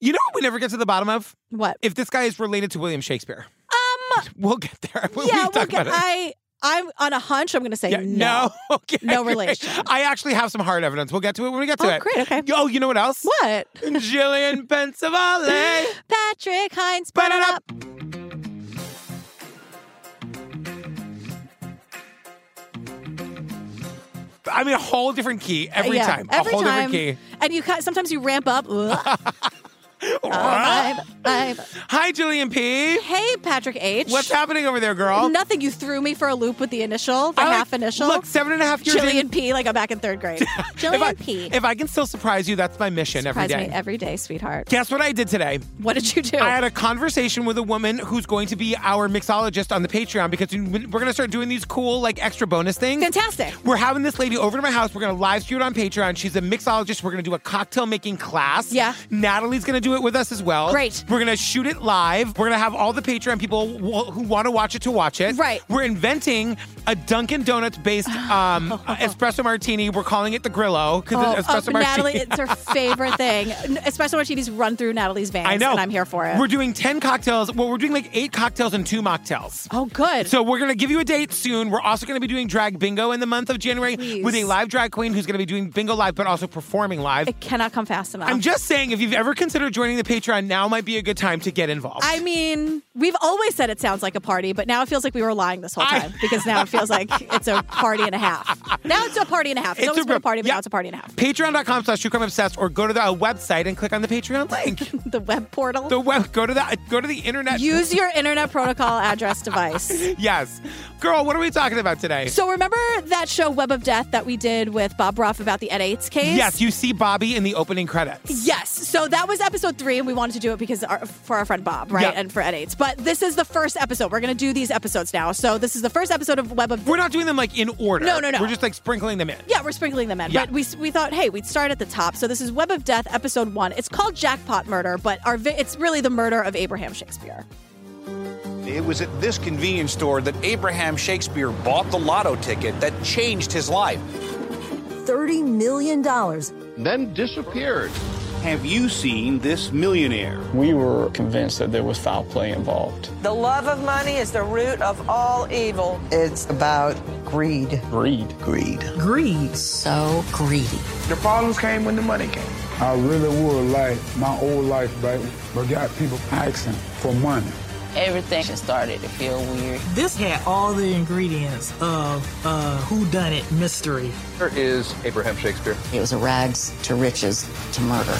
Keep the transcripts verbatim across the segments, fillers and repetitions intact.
You know what we never get to the bottom of? What? If this guy is related to William Shakespeare. Um, We'll get there. We'll, yeah, we'll we'll talk get, about it. I, I'm on a hunch. I'm going to say Yeah, no. no. Okay. No great. relation. I actually have some hard evidence. We'll get to it when we get to Oh, it. great. Okay. Oh, you know what else? What? Jillian Pensavalle. Patrick Hines. Put it up. I mean, a whole different key every yeah, time. Every a whole time. different key. And you sometimes you ramp up. Oh, vibe, vibe. Hi, Jillian P. Hey, Patrick H. What's happening over there, girl? Nothing. You threw me for a loop with the initial, the I like- half initial. Look, seven and a half years Jillian in. P. Like I'm back in third grade. Jillian if I, P. If I can still surprise you, that's my mission Surprise every day. me every day, sweetheart. Guess what I did today? What did you do? I had a conversation with a woman who's going to be our mixologist on the Patreon because we're going to start doing these cool, like, extra bonus things. Fantastic. We're having this lady over to my house. We're going to live stream it on Patreon. She's a mixologist. We're going to do a cocktail making class. Yeah. Natalie's going to do it with us as well. Great. We're going to shoot it live. We're going to have all the Patreon people w- who want to watch it to watch it. Right. We're inventing a Dunkin' Donuts based um, espresso martini. We're calling it the Grillo because Oh, it's espresso oh, martini. Natalie, it's her favorite thing. Espresso martinis run through Natalie's veins. I know. And I'm here for it. We're doing ten cocktails. Well, we're doing like eight cocktails and two mocktails. Oh, good. So we're going to give you a date soon. We're also going to be doing drag bingo in the month of January Please. with a live drag queen who's going to be doing bingo live, but also performing live. It cannot come fast enough. I'm just saying, if you've ever considered joining the Patreon, now might be a good time to get involved. I mean, we've always said it sounds like a party, but now it feels like we were lying this whole I- time because now it feels like it's a party and a half. Now it's a party and a half. It's, It's always a been a real- party, but yeah. now it's a party and a half. Patreon.com slash True Crime Obsessed, or go to the uh, website and click on the Patreon link. The web portal. The web, go to the go to the internet. Use your internet protocol address device. Yes, girl. What are we talking about today? So remember that show Web of Death that we did with Bob Ruff about the Ed AIDS case? Yes, you see Bobby in the opening credits. Yes. So that was episode three, and we wanted to do it because our, for our friend Bob, right? Yeah. And for Ed AIDS. But this is the first episode. We're going to do these episodes now. So this is the first episode of Web of We're not doing them like in order. No, no, no. We're just like sprinkling them in. Yeah, we're sprinkling them in. Yeah. But we we thought, hey, we'd start at the top. So this is Web of Death, episode one. It's called Jackpot Murder, but our vi- it's really the murder of Abraham Shakespeare. It was at this convenience store that Abraham Shakespeare bought the lotto ticket that changed his life. thirty million dollars. Then disappeared. Have you seen this millionaire? We were convinced that there was foul play involved. The love of money is the root of all evil. It's about greed. Greed. Greed. Greed. So greedy. The problems came when the money came. I really would like my old life back, but got people asking for money. Everything just started to feel weird. This had all the ingredients of uh, whodunit mystery. There is Abraham Shakespeare. It was a rags to riches to murder.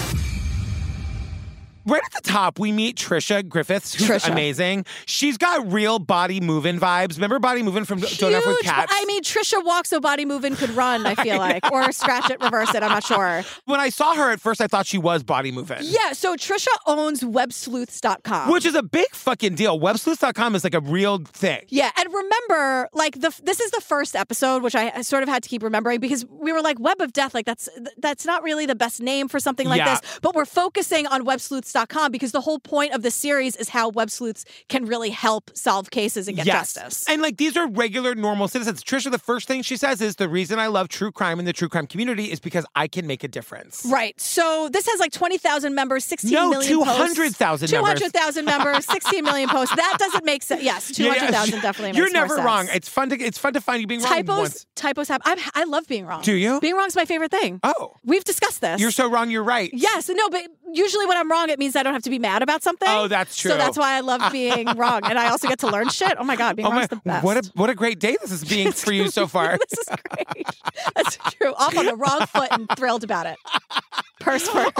Right at the top, we meet Trisha Griffiths, who's Trisha. amazing. She's got real Body Movin' vibes. Remember Body Movin' from Huge. Don't F with Cats? I mean, Trisha walks so Body Movin' could run, I feel like. Or scratch it, reverse it, I'm not sure. When I saw her at first, I thought she was Body Movin'. Yeah, so Trisha owns web sleuths dot com. Which is a big fucking deal. web sleuths dot com is like a real thing. Yeah, and remember, like the this is the first episode, which I sort of had to keep remembering because we were like Web of Death, like that's that's not really the best name for something like Yeah. this. But we're focusing on web sleuths dot com because the whole point of the series is how web sleuths can really help solve cases and get Yes. justice. And like these are regular, normal citizens. Trisha, the first thing she says is the reason I love true crime in the true crime community is because I can make a difference. Right. So this has like twenty thousand members, sixteen No, million two posts. hundred thousand two members. hundred thousand members, sixteen million posts. That doesn't make sense. Yes, two hundred thousand Yeah, definitely You're makes more never sense. wrong. It's fun to it's fun to find you being wrong Typos, once. typos happen. I'm, I love being wrong. Do you? Being wrong is my favorite thing. Oh. We've discussed this. You're so wrong, you're right. Yes, no, but usually when I'm wrong, it means I don't have to be mad about something. Oh, that's true. So that's why I love being wrong. And I also get to learn shit. Oh my God, being Oh wrong my, is the best. what a what a great day this is being for you so far. This is great. That's true. Off on the wrong foot and thrilled about it. Purse first.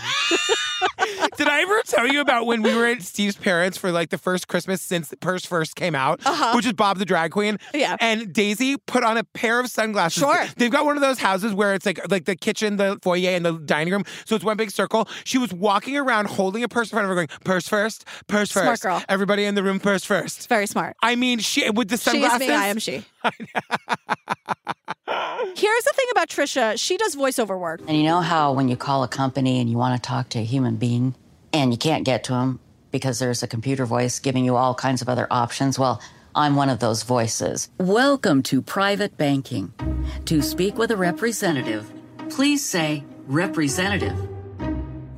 Did I ever tell you about when we were at Steve's parents for like the first Christmas since Purse first came out, Uh-huh. which is Bob the drag queen? Yeah. And Daisy put on a pair of sunglasses. Sure. They've got one of those houses where it's like like the kitchen, the foyer, and the dining room. So it's one big circle. She was walking around holding a purse in front of her going, purse first, purse Smart first. girl. Everybody in the room, purse first. Very smart. I mean, she with the She sunglasses. is me, I am she. Here's the thing about Trisha. She does voiceover work. And you know how when you call a company and you want to talk to a human being and you can't get to them because there's a computer voice giving you all kinds of other options? Well, I'm one of those voices. Welcome to private banking. To speak with a representative, please say representative.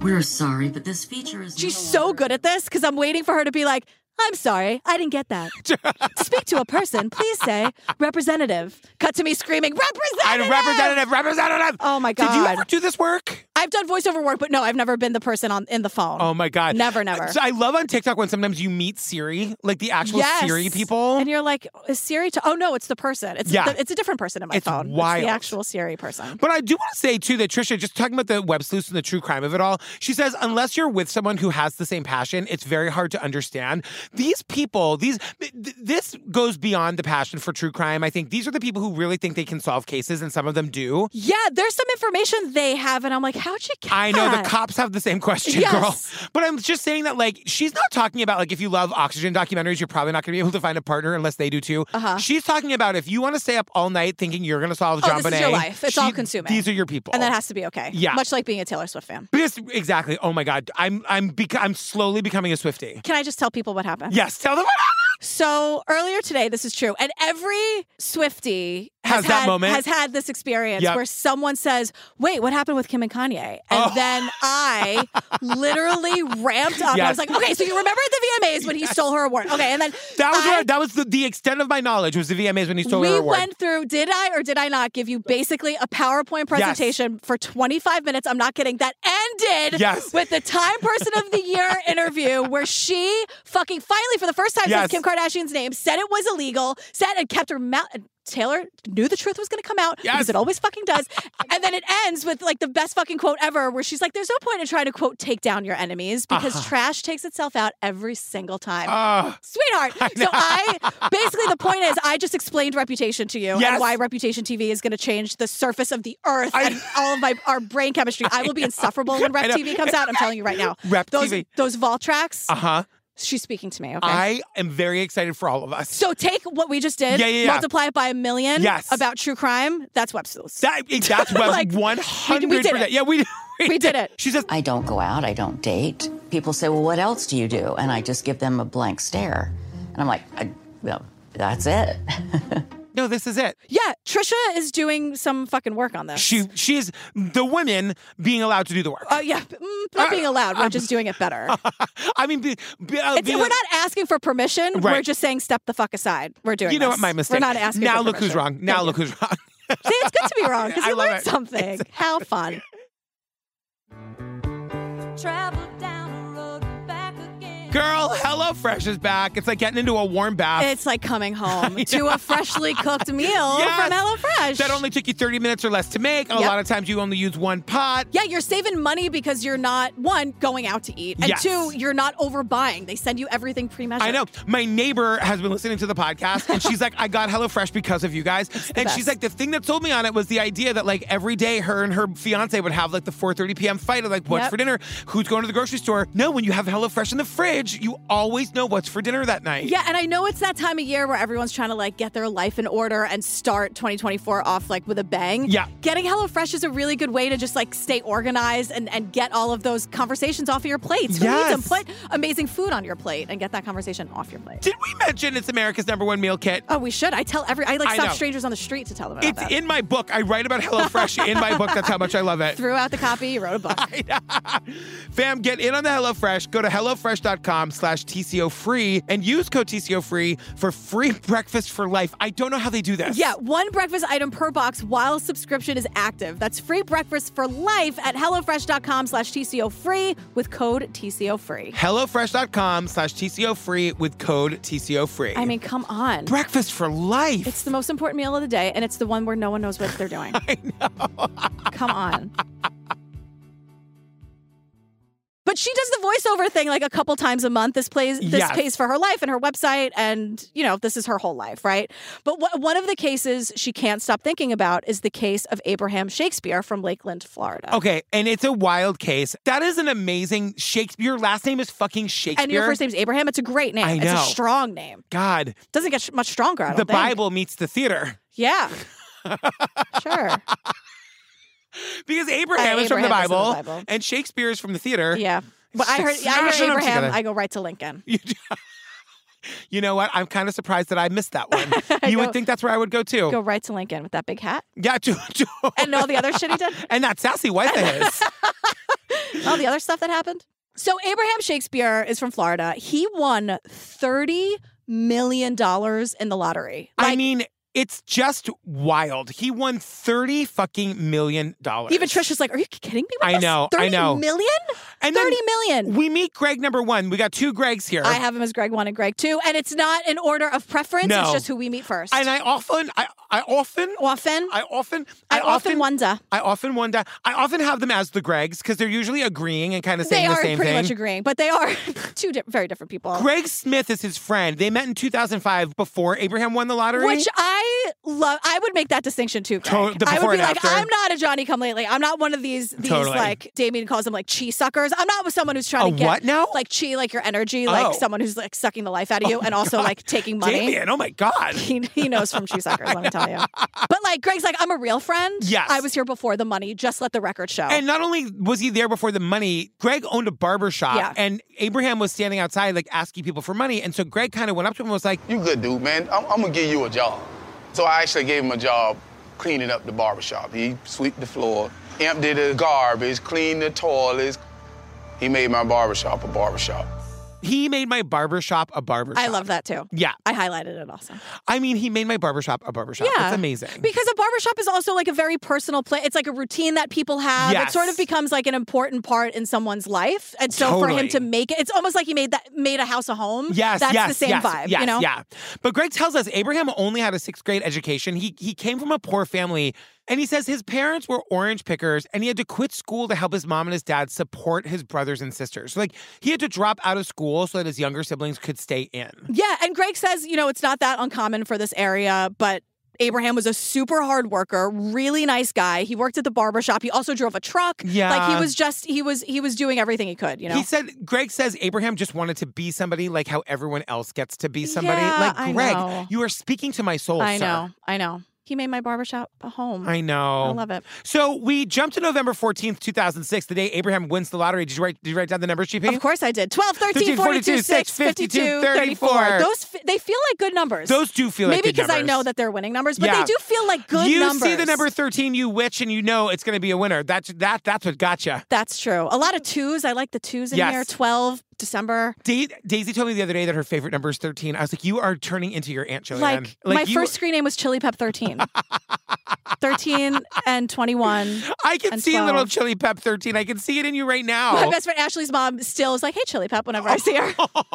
We're sorry, but this feature is She's so good at this because I'm waiting for her to be like, I'm sorry, I didn't get that. To speak to a person, please say representative. Cut to me screaming, representative! Representative, representative! Oh my God. Did you ever do this work? I've done voiceover work, but no, I've never been the person on in the phone. Oh my God. Never, never. So I love on TikTok when sometimes you meet Siri, like the actual Yes. Siri people. And you're like, is Siri? To- oh no, it's the person. It's Yeah. the, it's a different person in my It's phone. wild. It's the actual Siri person. But I do want to say, too, that Trisha, just talking about the web sleuths and the true crime of it all, she says, unless you're with someone who has the same passion, it's very hard to understand. These people, these th- this goes beyond the passion for true crime. I think these are the people who really think they can solve cases, and some of them do. Yeah, there's some information they have, and I'm like, how'd you get I know, that? the cops have the same question, Yes. girl. But I'm just saying that, like, she's not talking about, like, if you love Oxygen documentaries, you're probably not going to be able to find a partner unless they do, too. Uh-huh. She's talking about if you want to stay up all night thinking you're going to solve Oh, John this Bonet. is your life. It's she- all consuming. These are your people. And that has to be okay. Yeah. Much like being a Taylor Swift fan. Because, exactly. Oh, my God. I'm I'm bec- I'm slowly becoming a Swiftie. Can I just tell people what happened? Yes, tell them what happened. So earlier today, this is true, and every Swiftie Has has, that had, moment. has had this experience Yep. where someone says, "Wait, what happened with Kim and Kanye?" And Oh. then I literally ramped up. I Yes. was like, "Okay, so you remember at the V M As when he stole her award? Okay, and then That was I, where, that was the, the extent of my knowledge was the V M As when he stole we her award. went through. Did I or did I not give you basically a PowerPoint presentation for twenty-five minutes? I'm not kidding. That ended Yes. with the Time Person of the Year interview where she fucking finally, for the first time Yes. since Kim Kardashian's name, said it was illegal, said and kept her mouth. Taylor knew the truth was going to come out Yes. because it always fucking does. And then it ends with like the best fucking quote ever where she's like, there's no point in trying to quote take down your enemies because Uh-huh. trash takes itself out every single time. Uh, Sweetheart. I so know. I basically the point is I just explained Reputation to you Yes. and why Reputation T V is going to change the surface of the earth I- and all of my our brain chemistry. I will be insufferable when I Rep know. T V comes out. I'm telling you right now. Rep those, T V. Those Vault tracks. uh-huh. She's speaking to me. Okay. I am very excited for all of us. So take what we just did, Yeah, yeah, yeah. multiply it by a million Yes. about true crime. That's web sleuths. That, that's what Like, one hundred percent. we did it. Yeah, we, we, We did it. She says, I don't go out, I don't date. People say, well, what else do you do? And I just give them a blank stare. And I'm like, I, well, that's it. no, this is it. Yeah, Trisha is doing some fucking work on this. She she is the women being allowed to do the work. Oh yeah, mm, not being allowed. We're just doing it better. I mean, be, be, uh, It's, being- we're not asking for permission. We're Right. just saying step the fuck aside. We're doing You know this. what? My mistake. We're not asking Now for look who's permission. wrong. Now Thank look you. who's wrong. See, it's good to be wrong because I you love learned it. something. How fun. Girl, HelloFresh is back. It's like getting into a warm bath. It's like coming home to a freshly cooked meal Yes. from HelloFresh. That only took you thirty minutes or less to make. A Yep. lot of times you only use one pot. Yeah, you're saving money because you're not, one, going out to eat, and Yes. two, you're not overbuying. They send you everything pre-measured. I know. My neighbor has been listening to the podcast, and she's like, I got HelloFresh because of you guys. And best. she's like, the thing that sold me on it was the idea that, like, every day her and her fiance would have, like, the four thirty p.m. fight of, like, what's Yep. for dinner? Who's going to the grocery store? No, when you have HelloFresh in the fridge, you always know what's for dinner that night. Yeah, and I know it's that time of year where everyone's trying to like get their life in order and start twenty twenty-four off like with a bang. Yeah. Getting HelloFresh is a really good way to just like stay organized and, and get all of those conversations off of your plates. Who Yes. needs them? Put amazing food on your plate and get that conversation off your plate. Did we mention it's America's number one meal kit? Oh, we should. I tell every I like I stop know. strangers on the street to tell them about It's that. in my book. I write about HelloFresh in my book. That's how much I love it. Threw out the copy, you wrote a book. Fam, get in on the HelloFresh. Go to HelloFresh.com slash TCO free and use code T C O free for free breakfast for life. I don't know how they do this. Yeah, one breakfast item per box while subscription is active. That's free breakfast for life at HelloFresh.com slash TCO free with code T C O free. HelloFresh.com slash TCO free with code T C O free. I mean, come on. breakfast for life. It's the most important meal of the day, and it's the one where no one knows what they're doing. I know. Come on. But she does the voiceover thing like a couple times a month. This plays this Yes. pays for her life and her website, and you know this is her whole life, right? But wh- one of the cases she can't stop thinking about is the case of Abraham Shakespeare from Lakeland, Florida. Okay, and it's a wild case. That is an amazing Shakespeare. Your last name is fucking Shakespeare. And your first name's Abraham. It's a great name. I It's know. a strong name. God, Doesn't get sh- much stronger. I don't the think. Bible meets the theater. Yeah. Sure. Because Abraham Uh, is from the Abraham is in the Bible, Bible. and Shakespeare is from the theater. Yeah. But I heard, I Smashing heard them Abraham. together. I go right to Lincoln. You, you know what? I'm kind of surprised that I missed that one. I You go- would think that's where I would go too. Go right to Lincoln with that big hat Yeah, to, to, and all the other shit he did. and that sassy wife of his. All the other stuff that happened. So Abraham Shakespeare is from Florida. He won thirty million dollars in the lottery. I Like, mean, it's just wild. He won thirty fucking million dollars. even Trisha's like, are you kidding me with I this? know, I thirty know. million? And then thirty million. We meet Greg number one. We got two Gregs here. I have him as Greg one and Greg two, and it's not in order of preference. No. It's just who we meet first. And I often, I, I often, often, I often, I often wonder. I often wonder. I often have them as the Gregs because they're usually agreeing and kind of saying They the are same pretty thing. much agreeing, but they are two di- very different people. Greg Smith is his friend. They met in two thousand five before Abraham won the lottery. Which I love. I would make that distinction too, Greg. To- the I before would be and like, after. I'm not a Johnny come lately. I'm not one of these, these Totally. like, Damien calls them like chi suckers. I'm not with someone who's trying A to get what now? like chi, like your energy, Oh. like someone who's like sucking the life out of you, Oh and my also God. like taking money. Damien, oh my God. He, he knows from chi suckers, let me tell you. But like, Greg's like, I'm a real friend. Yes. I was here before the money. Just let the record show. And not only was he there before the money, Greg owned a barber shop. Yeah. And Abraham was standing outside, like, asking people for money. And so Greg kind of went up to him and was like, You good dude, man. I'm, I'm gonna give you a job. So I actually gave him a job cleaning up the barbershop. He swept the floor, emptied the garbage, cleaned the toilets. He made my barbershop a barbershop. he made my barbershop a barbershop. I love that too. Yeah. I highlighted it also. I mean, he made my barbershop a barbershop. Yeah. It's amazing. Because a barbershop is also like a very personal place. It's like a routine that people have. Yes. It sort of becomes like an important part in someone's life. And so for Totally. him to make it, it's almost like he made that made a house a home. Yes, That's yes, the same yes, vibe, yes, you know? Yeah. But Greg tells us Abraham only had a sixth grade education. He he came from a poor family. And he says his parents were orange pickers and he had to quit school to help his mom and his dad support his brothers and sisters. So, like, he had to drop out of school so that his younger siblings could stay in. Yeah, and Greg says, you know, it's not that uncommon for this area, but Abraham was a super hard worker, really nice guy. He worked at the barbershop. He also drove a truck. Yeah. Like he was just he was he was doing everything he could, you know. He said, Greg says Abraham just wanted to be somebody like how everyone else gets to be somebody. Yeah, like, I Greg, know. you are speaking to my soul, I sir. know. I know. He made my barbershop a home. I know. I love it. So we jumped to November fourteenth, two thousand six, the day Abraham wins the lottery. Did you write, did you write down the numbers, G P? Of course I did. twelve, thirteen, forty-two, six, fifty-two, thirty-four. Those, f- they feel like good numbers. Those do feel like Maybe good because I numbers. know that they're winning numbers, but Yeah. they do feel like good you numbers. see the number thirteen, you witch, and you know it's going to be a winner. That's that. That's what got you. That's true. A lot of twos. I like the twos in Yes. here. twelve, December. Da- Daisy told me the other day that her favorite number is thirteen. I was like, you are turning into your Aunt Jillian. Like, my you- first screen name was Chili Pep thirteen. thirteen and twenty-one. I can and see twelve. little Chili Pep thirteen. I can see it in you right now. My best friend Ashley's mom still is like, hey, Chili Pep, whenever I see her.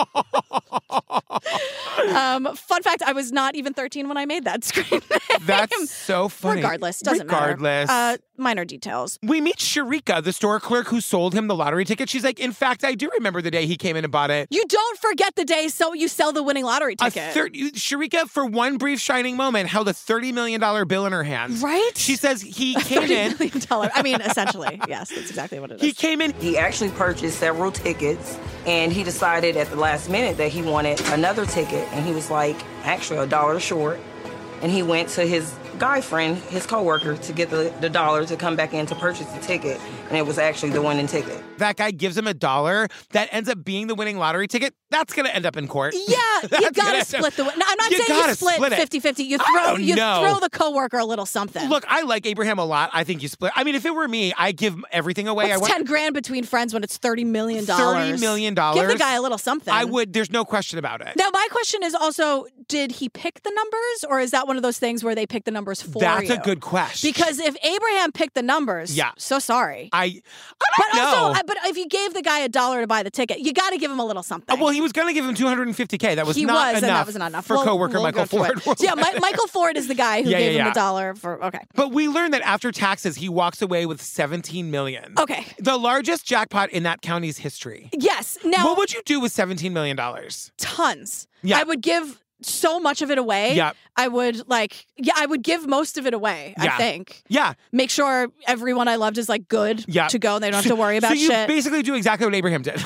um, fun fact, I was not even thirteen when I made that screen name. That's so funny. Regardless, doesn't Regardless. matter. Uh, minor details. We meet Sharika, the store clerk who sold him the lottery ticket. She's like, in fact, I do remember the day he came in and bought it. You don't forget the day so you sell the winning lottery A ticket. thir- Sharika, for one brief shining moment, held a thirty million dollars bill in her hand. Right? She says he came thirty in. million dollars. I mean, essentially, yes, that's exactly what it is. He came in. He actually purchased several tickets, and he decided at the last minute that he wanted another ticket, and he was like, actually a dollar short. And he went to his guy friend, his coworker, to get the, the dollar to come back in to purchase the ticket, and it was actually the winning ticket. That guy gives him a dollar that ends up being the winning lottery ticket. That's going to end up in court. Yeah, you That's gonna gotta end up- split the. No, I'm not You saying you gotta split split it. fifty-fifty. You I throw don't you know. throw the coworker a little something. Look, I like Abraham a lot. I think you split. I mean, if it were me, I give everything away. What's I want ten grand between friends when it's thirty million dollars? thirty million dollars. Give the guy a little something. I would. There's no question about it. Now, my question is also: did he pick the numbers, or is that one of those things where they pick the numbers for That's you? a good question. Because if Abraham picked the numbers, Yeah. so sorry. I, I But don't know. also, I- but if you gave the guy a dollar to buy the ticket, you got to give him a little something. Uh, well, he was going to give him two hundred fifty K. That was he not was, enough and that was not enough for We'll- coworker we'll Michael go to Ford. it. Yeah, Mi- Michael Ford is the guy who Yeah, gave yeah, him yeah. a dollar for. Okay. But we learned that after taxes, he walks away with seventeen million dollars. Okay. The largest jackpot in that county's history. Yes. Now, What would you do with seventeen million dollars? tons. Yeah. I would give so much of it away. Yeah. I would like, yeah, I would give most of it away, Yeah. I think. Yeah. Make sure everyone I loved is like good Yeah. to go and they don't have to worry about so you shit. basically do exactly what Abraham did.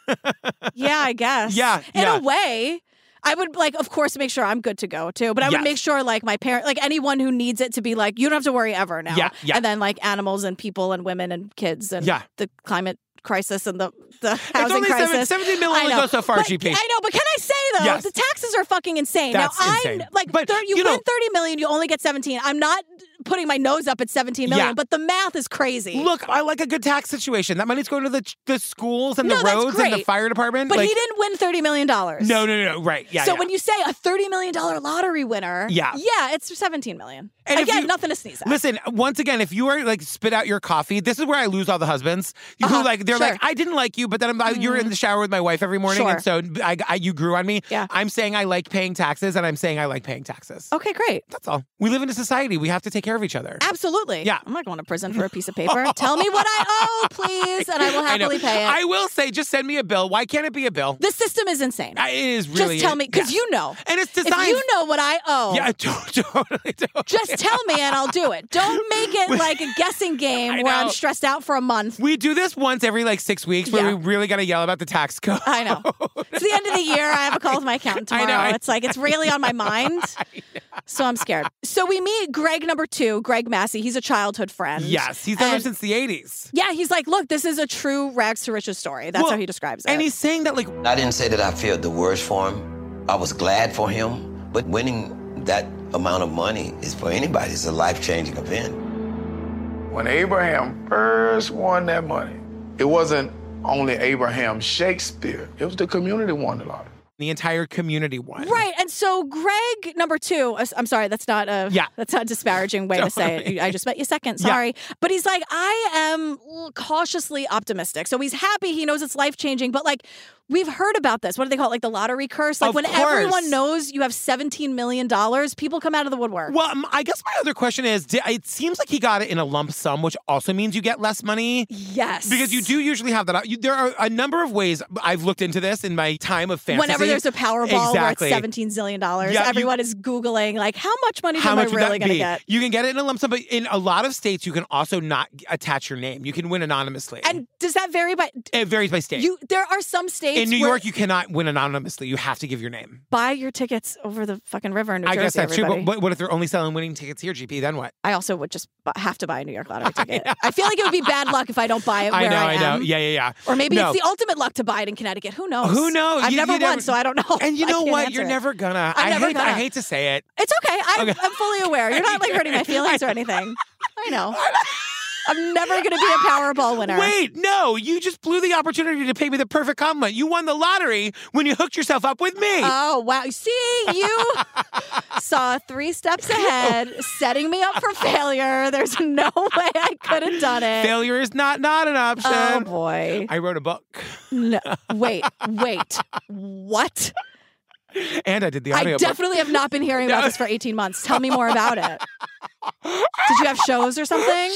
yeah, I guess. Yeah, In yeah. a way. I would like, of course, make sure I'm good to go too. But I Yes. would make sure, like, my parent, like anyone who needs it to be like, you don't have to worry ever now. Yeah, yeah. And then like animals and people and women and kids and Yeah. the climate crisis and the the housing only seven- crisis. seventeen million I only know. goes so far, But- G P. I know, but can I say though, Yes. the taxes are fucking insane. That's now insane. I'm like, But, thir- you, you win know- thirty million, you only get seventeen. I'm not putting my nose up at seventeen million, Yeah. but the math is crazy. Look, I like a good tax situation. That money's going to the the schools and No, the that's roads and the great. fire department. But like, he didn't win thirty million dollars. No, no, no, no. Right. Yeah. so yeah. when you say a thirty million dollars lottery winner, Yeah. yeah, it's seventeen million. And if Again, you- nothing to sneeze at. Listen, once again, if you are like spit out your coffee, this is where I lose all the husbands. You Uh-huh, who like they're sure. like, I didn't like you, but then I'm, mm. you're in the shower with my wife every morning, Sure. and so I, I you grew on me. Yeah. I'm saying I like paying taxes, and I'm saying I like paying taxes. Okay, great. That's all. We live in a society. We have to take care of each other. Absolutely. Yeah. I'm not going to prison for a piece of paper. Tell me what I owe, please, and I will I know. happily pay it. I will say, just send me a bill. Why can't it be a bill? the system is insane. I- It is really. Just tell me, because yes. you know. And it's If designed. you know what I owe, Yeah, totally, totally. just tell me and I'll do it. Don't make it like a guessing game I where I'm know. stressed out for a month. We do this once every like six weeks where Yeah. we really got to yell about the tax code. I know. It's the end of the year. I have a call with my accountant I tomorrow. know, I- It's like, it's really on my mind. So I'm scared. So we meet Greg number two, Greg Massey. He's a childhood friend. Yes, he's done it And- since the eighties. Yeah, he's like, look, this is a true rags to riches story. That's Well, how he describes it. And he's saying that like I didn't say that I felt the worst for him. I was glad for him, but winning that amount of money is for anybody. It's a life-changing event. When Abraham first won that money, it wasn't only Abraham Shakespeare. It was the community won the lottery. the entire community won. Right. And so Greg, number two, uh, I'm sorry, that's not a Yeah. that's not a disparaging way to say it. I just met you second. Yeah. Sorry. But he's like, I am cautiously optimistic. So he's happy. He knows it's life changing. But like, we've heard about this. What do they call it? Like the lottery curse? Like Of when course. everyone knows you have seventeen million dollars, people come out of the woodwork. Well, um, I guess my other question is, di- it seems like he got it in a lump sum, which also means you get less money. Yes. Because you do usually have that. You, there are a number of ways I've looked into this in my time of fantasy. Whenever there's a Powerball exactly. where it's seventeen zillion dollars, Yeah, you- everyone is Googling, like, how much money How am much I would really that going to be? get? You can get it in a lump sum, but in a lot of states, you can also not attach your name. You can win anonymously. And does that vary by... It varies by state. You, there are some states in New where York, you cannot win anonymously. You have to give your name. buy your tickets over the fucking river in New I Jersey, guess that's everybody. true. But what if they're only selling winning tickets here, G P? Then what? I also would just bu- have to buy a New York lottery ticket. I feel like it would be bad luck if I don't buy it where I know, I, I know. am. Yeah, yeah, yeah. Or maybe No. it's the ultimate luck to buy it in Connecticut. Who knows? Who knows? I've You- never you won, never- so I don't know. And you I know can't what? answer You're it. never gonna. I'm I never hate. gonna. I hate to say it. It's okay. I'm, Okay. I'm fully aware. You're not like hurting my feelings or anything. I know. I'm never going to be a Powerball winner. Wait, no, you just blew the opportunity to pay me the perfect compliment. You won the lottery when you hooked yourself up with me. Oh, wow. See, you saw three steps ahead, setting me up for failure. There's no way I could have done it. Failure is not not an option. Oh, boy. I wrote a book. No, wait, wait. What? And I did the I audio definitely have not been hearing about this for eighteen months. Tell me more about it. Did you have shows or something?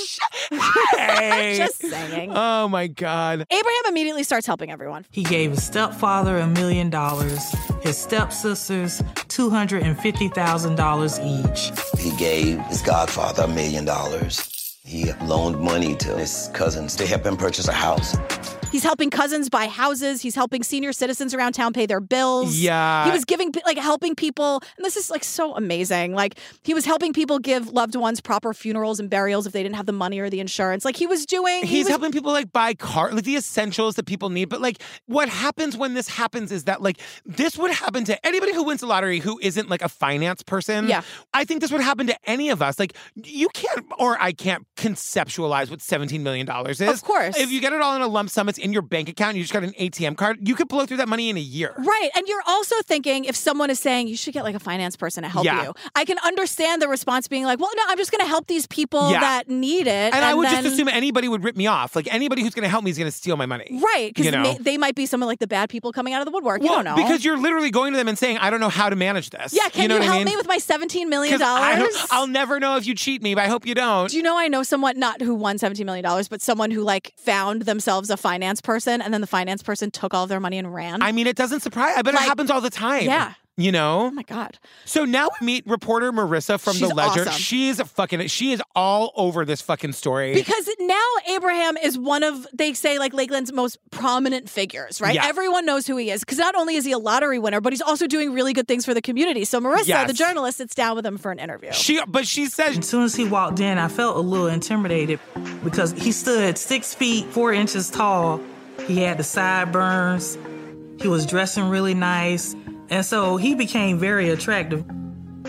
Hey. Just saying. Oh my God. Abraham immediately starts helping everyone. He gave his stepfather a million dollars, his stepsisters two hundred fifty thousand dollars each. He gave his godfather a million dollars. He loaned money to his cousins to help him purchase a house. He's helping cousins buy houses. He's helping senior citizens around town pay their bills. Yeah. He was giving, like, helping people. And this is, like, so amazing. Like, he was helping people give loved ones proper funerals and burials if they didn't have the money or the insurance. Like, he was doing. He's he was, helping people like buy car, like the essentials that people need. But like, what happens when this happens is that like this would happen to anybody who wins the lottery who isn't like a finance person. Yeah. I think this would happen to any of us. Like, you can't, or I can't conceptualize what seventeen million dollars is. Of course. If you get it all in a lump sum, it's in your bank account. You just got an A T M card. You could blow through that money in a year. Right. And you're also thinking if someone is saying you should get like a finance person to help Yeah. you, I can understand the response being like, well, no, I'm just going to help these people Yeah. that need it. And, I would then, just assume anybody would rip me off. Like anybody who's going to help me is going to steal my money. Right. Because You know? they might be some of like the bad people coming out of the woodwork. You Well, don't know. because you're literally going to them and saying, I don't know how to manage this. yeah, can you know you what help I mean? me with my seventeen million 'Cause I dollars? don't- I'll never know if you cheat me, but I hope you don't. Do you know I know someone, not who won seventeen million dollars, but someone who like found themselves a finance person and then the finance person took all of their money and ran? I mean, it doesn't surprise. I bet Like, it happens all the time. yeah. You know? Oh my God. So now we meet reporter Marissa from She's The Ledger. awesome. She's fucking, she is all over this fucking story. Because now Abraham is one of, they say, like Lakeland's most prominent figures, right? Yeah. Everyone knows who he is. Because not only is he a lottery winner, but he's also doing really good things for the community. So Marissa, Yes. the journalist, sits down with him for an interview. she, but she says, As soon as he walked in, I felt a little intimidated because he stood six feet, four inches tall. He had the sideburns. He was dressing really nice. And so he became very attractive.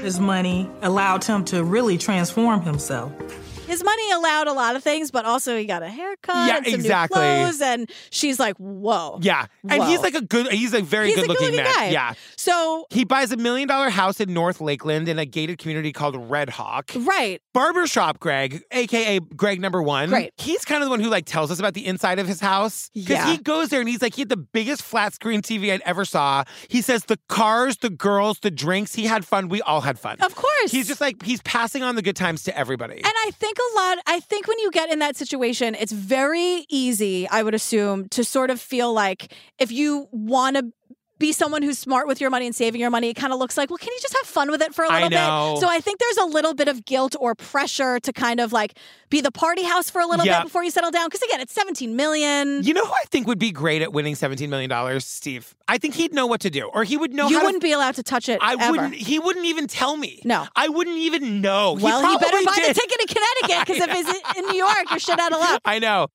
His money allowed him to really transform himself. His money allowed a lot of things, but also he got a haircut Yeah, and some exactly. new clothes, and she's like, whoa. Yeah. And Whoa. he's like a good, he's a very He's a good looking good-looking man. guy. Yeah. So He buys a million dollar house in North Lakeland in a gated community called Red Hawk. Right. Barbershop Greg, A K A Greg number one. Great. He's kind of the one who like tells us about the inside of his house. Because Yeah. he goes there and he's like, he had the biggest flat screen T V I'd ever saw. He says the cars, the girls, the drinks, he had fun. We all had fun. Of course. He's just like, he's passing on the good times to everybody. And I think a lot, I think when you get in that situation, it's very easy, I would assume, to sort of feel like if you want to be someone who's smart with your money and saving your money, it kind of looks like, well, can you just have fun with it for a I little know. bit? So I think there's a little bit of guilt or pressure to kind of like be the party house for a little Yeah. bit before you settle down. Because again, it's seventeen million. You know who I think would be great at winning seventeen million dollars? Steve. I think he'd know what to do. Or he would know You how to... wouldn't be allowed to touch it I ever. wouldn't. He wouldn't even tell me. No. I wouldn't even know. Well, he better probably buy did. the ticket in Connecticut, because if he's in New York, you're shit out of luck. I know.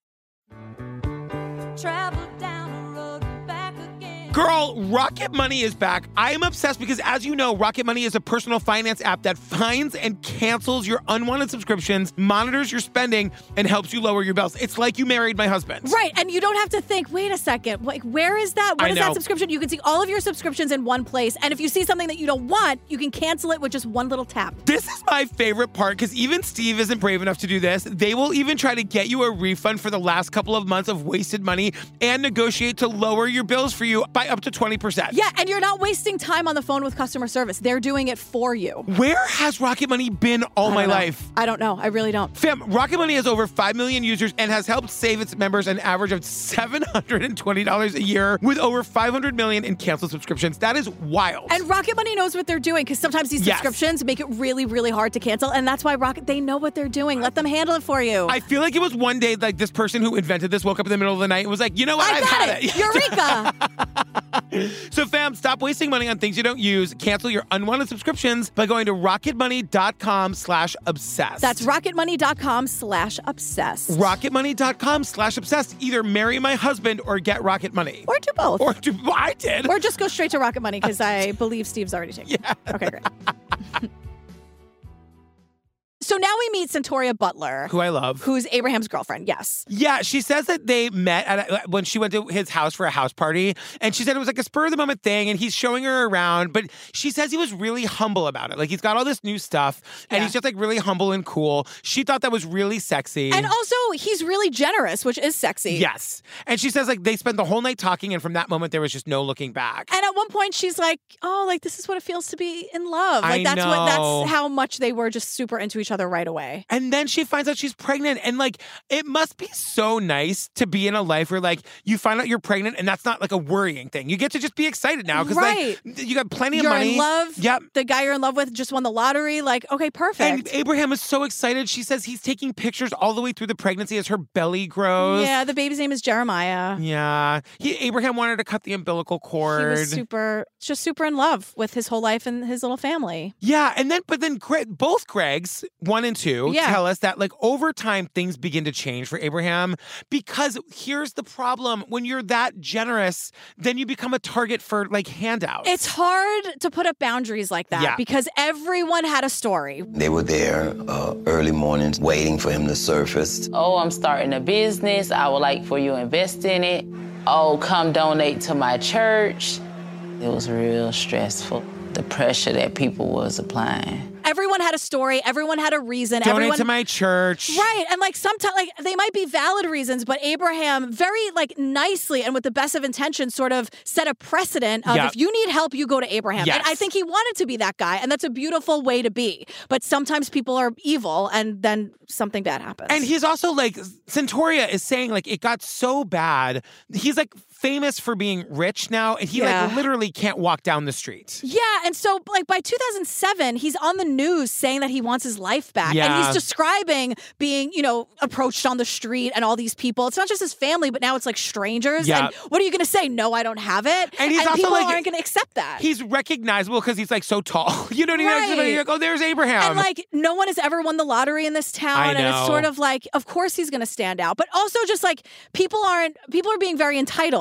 Travel down the road and back again. Girl, Rocket Money is back. I am obsessed because, as you know, Rocket Money is a personal finance app that finds and cancels your unwanted subscriptions, monitors your spending, and helps you lower your bills. It's like you married my husband. Right, and you don't have to think, wait a second, like, where is that? What I is know. that subscription? You can see all of your subscriptions in one place, and if you see something that you don't want, you can cancel it with just one little tap. This is my favorite part because even Steve isn't brave enough to do this. They will even try to get you a refund for the last couple of months of wasted money and negotiate to lower your bills for you by up to twenty percent. Yeah, and you're not wasting time on the phone with customer service. They're doing it for you. Where has Rocket Money been all I my don't know. life? I don't know. I really don't. Fam, Rocket Money has over five million users and has helped save its members an average of seven hundred twenty dollars a year with over five hundred million in canceled subscriptions. That is wild. And Rocket Money knows what they're doing, because sometimes these Yes. subscriptions make it really, really hard to cancel, and that's why Rocket, they know what they're doing. Let them handle it for you. I feel like it was one day like this person who invented this woke up in the middle of the night and was like, you know what? I I've got had it. Eureka. So fam, stop wasting money on things you don't use. Cancel your unwanted subscriptions by going to rocketmoney.com slash obsessed. That's rocketmoney.com slash obsessed. rocketmoney.com slash obsessed. Either marry my husband or get Rocket Money. Or do both. Or do, well, I did. Or just go straight to Rocket Money, because I believe Steve's already taken it. Yeah. Okay, great. So now we meet Centauria Butler, Who I love. who's Abraham's girlfriend. Yes. Yeah, she says that they met at a, when she went to his house for a house party, and she said it was like a spur of the moment thing, and he's showing her around, but she says he was really humble about it. Like he's got all this new stuff, and Yeah. he's just like really humble and cool. She thought that was really sexy. And also, he's really generous, which is sexy. Yes. And she says like they spent the whole night talking, and from that moment there was just no looking back. And at one point, she's like, "Oh, like this is what it feels to be in love." I Like that's what know. that's how much they were just super into each other right away. And then she finds out she's pregnant. And like, it must be so nice to be in a life where like you find out you're pregnant and that's not like a worrying thing. You get to just be excited now because Right. like you got plenty You're of money. in love. Yep. The guy you're in love with just won the lottery. Like, okay, perfect. And Abraham is so excited. She says he's taking pictures all the way through the pregnancy as her belly grows. Yeah, the baby's name is Jeremiah. Yeah. He, Abraham wanted to cut the umbilical cord. He was super, just super in love with his whole life and his little family. Yeah, and then but then Greg, both Gregs, one and two, Yeah. tell us that like over time things begin to change for Abraham because here's the problem: when you're that generous, then you become a target for like handouts. It's hard to put up boundaries like that Yeah. because everyone had a story. They were there uh, early mornings waiting for him to surface. Oh, I'm starting a business. I would like for you to invest in it. Oh, come donate to my church. It was real stressful, the pressure that people was applying. Everyone had a story. Everyone had a reason. Donate everyone... to my church. Right. And like sometimes like they might be valid reasons, but Abraham very like nicely and with the best of intentions sort of set a precedent of Yep. if you need help, you go to Abraham. Yes. And I think he wanted to be that guy. And that's a beautiful way to be. But sometimes people are evil and then something bad happens. And he's also like, Centauria is saying like it got so bad. He's like famous for being rich now, and he Yeah. like literally can't walk down the street. Yeah, and so like by two thousand seven, he's on the news saying that he wants his life back. And Yeah. he's describing being, you know, approached on the street and all these people. It's not just his family, but now it's like strangers. Yeah. And what are you going to say? No, I don't have it. And he's also, people like- aren't going to accept that. He's recognizable because he's like so tall. You know what I mean? Right. You're like, oh, there's Abraham. And like no one has ever won the lottery in this town. I And it's know. sort of like, of course he's going to stand out. But also just like people aren't, people are being very entitled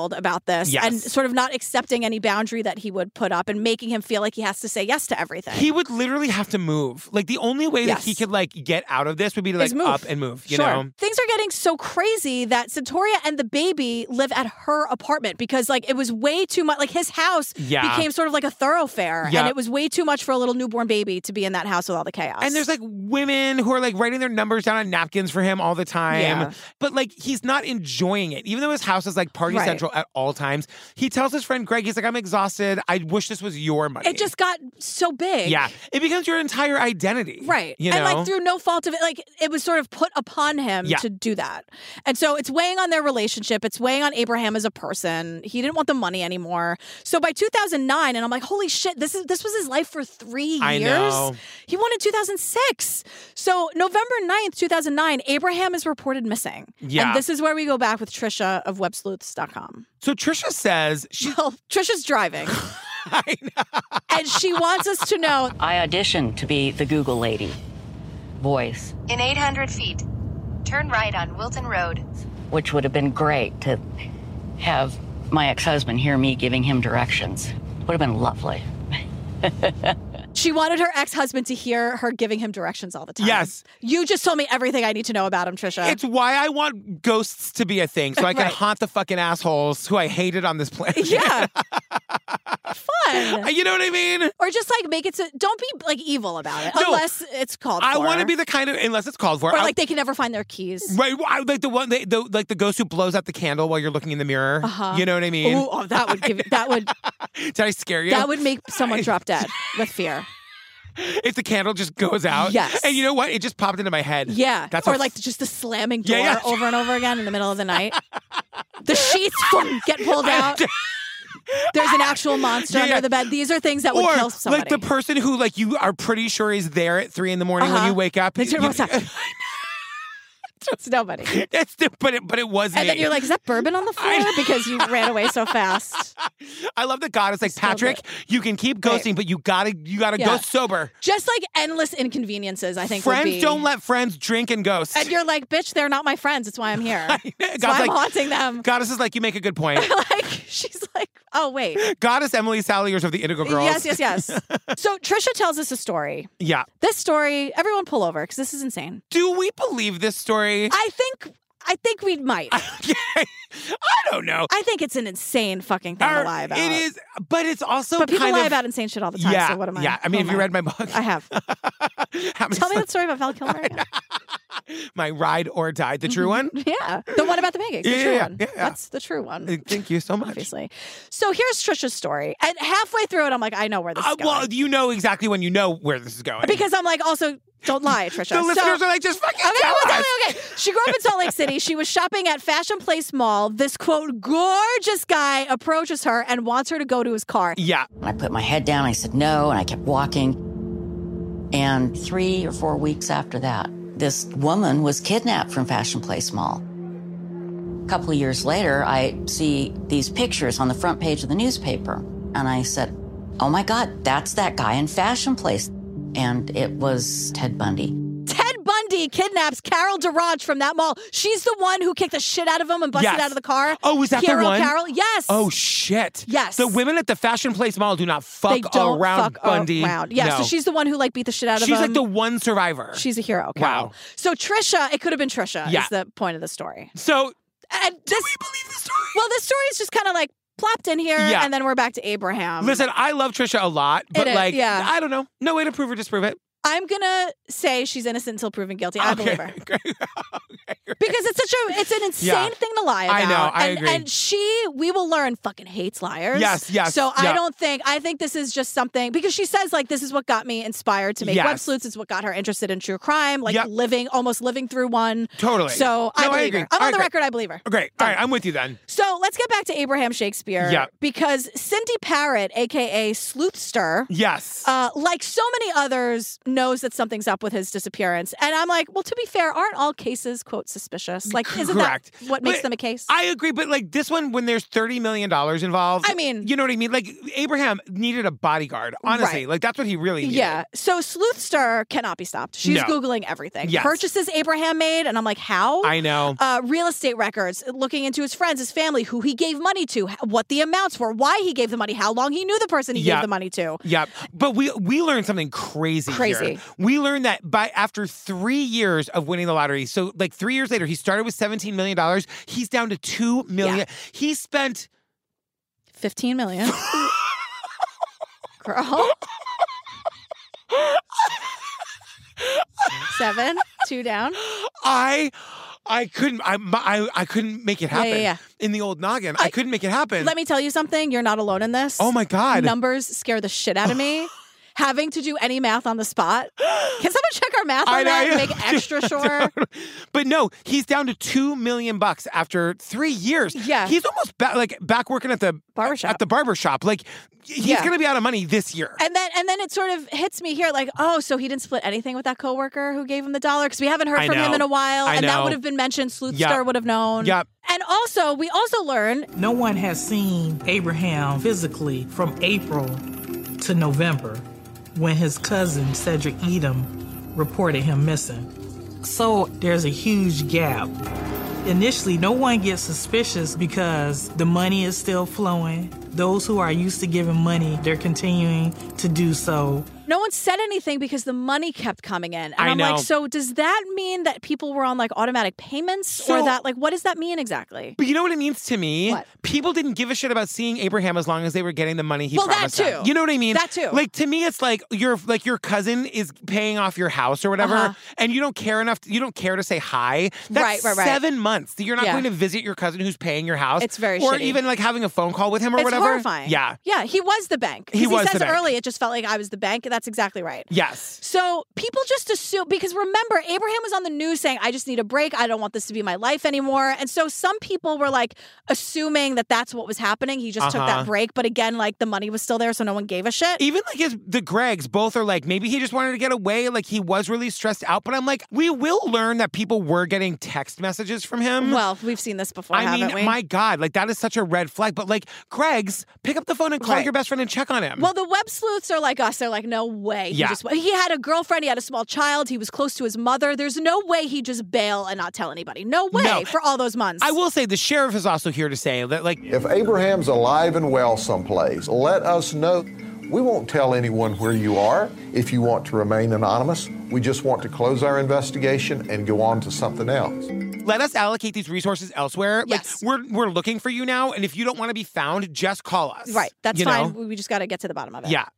world about this Yes. and sort of not accepting any boundary that he would put up and making him feel like he has to say yes to everything. He would literally have to move. Like, the only way Yes. that he could, like, get out of this would be to, like, Is move. up and move, you sure. know? Things are getting so crazy that Centauria and the baby live at her apartment because, like, it was way too much. Like, his house Yeah. became sort of like a thoroughfare. Yeah. And it was way too much for a little newborn baby to be in that house with all the chaos. And there's, like, women who are, like, writing their numbers down on napkins for him all the time. Yeah. But, like, he's not enjoying it. Even though his house is, like, party Right. central at all times, he tells his friend Greg, he's like, I'm exhausted. I wish this was your money. it just got so big. Yeah. It becomes your entire identity. Right. You and know? like through no fault of it, like it was sort of put upon him Yeah. to do that. And so it's weighing on their relationship. It's weighing on Abraham as a person. He didn't want the money anymore. So by two thousand nine, and I'm like, holy shit, this is this was his life for three years. I know. He won in two thousand six. So November ninth, two thousand nine, Abraham is reported missing. Yeah. And this is where we go back with Trisha of web sleuths dot com. So Trisha says she Well, Trisha's driving. And she wants us to know. I auditioned to be the Google lady. Voice. In eight hundred feet, turn right on Wilton Road. Which would have been great to have my ex-husband hear me giving him directions. Would have been lovely. She wanted her ex-husband to hear her giving him directions all the time. Yes. You just told me everything I need to know about him, Trisha. It's why I want ghosts to be a thing, so I can Right. haunt the fucking assholes who I hated on this planet. Yeah. Fun. You know what I mean? Or just like make it so don't be like evil about it No. unless it's called I for. want to be the kind of, unless it's called for. Or I- like they can never find their keys. Right, well, I- like the one, the, the, like the ghost who blows out the candle while you're looking in the mirror. Uh-huh. You know what I mean? Ooh, oh, that would give that would Did I scare you? that would make someone drop dead with fear. If the candle just goes out. Yes. And you know what? It just popped into my head. Yeah. That's or how- like just the slamming door Yeah, yeah. over and over again in the middle of the night. The sheets boom, get pulled out. There's an actual monster Yeah, under yeah. the bed. These are things that would or kill somebody. like the person who like you are pretty sure is there at three in the morning when Uh-huh. you wake up. They turn You- what's up? It's nobody. It's the, but it but it was And me. then you're like, is that bourbon on the floor? Because you ran away so fast. I love that God is like, Still Patrick, you can keep ghosting, Right. but you gotta you gotta Yeah. ghost sober. Just like endless inconveniences, I think. would Friends be. don't let friends drink and ghost. And you're like, bitch, they're not my friends. It's why I'm here. That's God's why I'm like- haunting them. Goddess is like, you make a good point. Like, she's like, oh, wait. Goddess Emily Saliers of the Indigo Girls. Yes, yes, yes. So Trisha tells us a story. Yeah. This story, everyone pull over because this is insane. Do we believe this story? I think I think we might. I don't know. I think it's an insane fucking thing Or to lie about. It is, but it's also But people kind lie of, about insane shit all the time. Yeah, so what am I? yeah. I mean, who have you am read my book? I have. How many Tell me times- that story about Val Kilmer. again. my Ride or Die, the true one. Yeah, the one about the pancakes. The Yeah, true yeah, one. yeah, yeah. That's the true one. Uh, Thank you so much. Obviously. So here's Trisha's story, and halfway through it, I'm like, I know where this is Uh, going. well, you know exactly when you know where this is going. Because I'm like, also, don't lie, Trisha. the listeners so, are like, just fucking Okay, tell well, us. tell me, okay. She grew up in Salt Lake City. She was shopping at Fashion Place Mall. This quote, gorgeous guy approaches her and wants her to go to his car. Yeah. I put my head down. I said no, and I kept walking. And three or four weeks after that, this woman was kidnapped from Fashion Place Mall. A couple of years later, I see these pictures on the front page of the newspaper. And I said, oh my God, that's that guy in Fashion Place. And it was Ted Bundy. Ted Bundy kidnaps Carol Durant from that mall. She's the one who kicked the shit out of him and busted Yes. out of the car. Oh, was that Carol, the one? Carol, yes. Oh, shit. Yes. The women at the Fashion Place Mall do not fuck they don't around fuck Bundy. around. Yeah, No. so she's the one who like beat the shit out of She's him. like the one survivor. She's a hero. Carol. Wow. So Trisha, it could have been Trisha. Yeah. Is the point of the story. So, And do this, we believe the story? well, this story is just kind of like plopped in here, Yeah. and then we're back to Abraham. Listen, I love Trisha a lot, but It is, like, yeah. I don't know. No way to prove or disprove it. I'm gonna say she's innocent until proven guilty. I Okay, believe her. great. Okay, great. Because it's such a it's an insane Yeah. thing to lie about. I know, I and, agree. And she, we will learn, fucking hates liars. Yes, yes, So I yeah. don't think I think this is just something because she says like this is what got me inspired to make Yes. web sleuths. It's what got her interested in true crime, like Yep. living almost living through one. Totally. So I No, I believe agree. her. I'm All on the right, record. I believe her. Great. All right, I'm with you then. So let's get back to Abraham Shakespeare. Yeah. Because Cindy Parrott, aka Sleuthster, Yes. uh, like so many others, knows that something's up with his disappearance. And I'm like, well, to be fair, aren't all cases, quote, suspicious? Like, isn't Correct. that what makes But them a case? I agree, but like this one, when there's thirty million dollars involved, I mean, you know what I mean? Like Abraham needed a bodyguard, honestly. Right. Like that's what he really needed. Yeah. So Sleuthster cannot be stopped. She's No. Googling everything. Yes. Purchases Abraham made. And I'm like, how? I know. Uh, real estate records, looking into his friends, his family, who he gave money to, h- what the amounts were, why he gave the money, how long he knew the person he Yeah. gave the money to. Yeah, but we we learned something crazy. Crazy. Here. We learned that by after three years of winning the lottery, so like three years later, he started with seventeen million dollars. He's down to two million. Yeah. He spent fifteen million. Girl. Seven, two down. I. I couldn't. I, I I couldn't make it happen. Yeah, yeah, yeah. In the old noggin, I, I couldn't make it happen. Let me tell you something. You're not alone in this. Oh my God. Numbers scare the shit out of me. Having to do any math on the spot. Can someone check our math on I know, that and yeah. make extra sure? But no, he's down to two million bucks after three years. Yeah. He's almost back, like back working at the barbershop. At the barbershop. Like he's Yeah. gonna be out of money this year. And then and then it sort of hits me here like, oh, so he didn't split anything with that coworker who gave him the dollar? Because we haven't heard I from him know. in a while. I and that know. would have been mentioned. Sleuthster Yep. would have known. Yep. And also, we also learned No one has seen Abraham physically from April to November, when his cousin Cedric Edom reported him missing. So there's a huge gap. Initially, no one gets suspicious because the money is still flowing. Those who are used to giving money, they're continuing to do so. no one said anything because the money kept coming in. And I I'm know. like, so does that mean that people were on like automatic payments So- or that like what does that mean exactly? But you know what it means to me? What? People didn't give a shit about seeing Abraham as long as they were getting the money he Well, that promised them. too. You know what I mean? That too. Like to me, it's like your like your cousin is paying off your house or whatever, Uh-huh. and you don't care enough. You don't care to say hi. That's Right, right, right. seven months that you're not Yeah. going to visit your cousin who's paying your house. It's very or shitty. even like having a phone call with him or It's whatever. horrifying. Yeah. Yeah, he was the bank. 'Cause He was says the bank. early, it just felt like I was the bank. That's exactly right. Yes. So people just assume, because remember, Abraham was on the news saying, I just need a break. I don't want this to be my life anymore. And so some people were like assuming that that's what was happening. He just took Uh-huh. that break. But again, like the money was still there, so no one gave a shit. Even like his the Gregs both are like maybe he just wanted to get away, like he was really stressed out. But I'm like, we will learn that people were getting text messages from him. Well, we've seen this before, I haven't mean, we? my God, like that is such a red flag. But like Greg's, pick up the phone and call Right. your best friend and check on him. Well, the web sleuths are like us. They're like, no way. He, Yeah. just, he had a girlfriend. He had a small child. He was close to his mother. There's no way he just bail and not tell anybody. No way No. for all those months. I will say the sheriff is also here to say that, like, If Abraham's alive and well someplace, let us know. We won't tell anyone where you are if you want to remain anonymous. We just want to close our investigation and go on to something else. let us allocate these resources elsewhere. Yes. Like, we're we're looking for you now, and if you don't want to be found, just call us. Right. That's you fine. know? We we just got to get to the bottom of it. Yeah.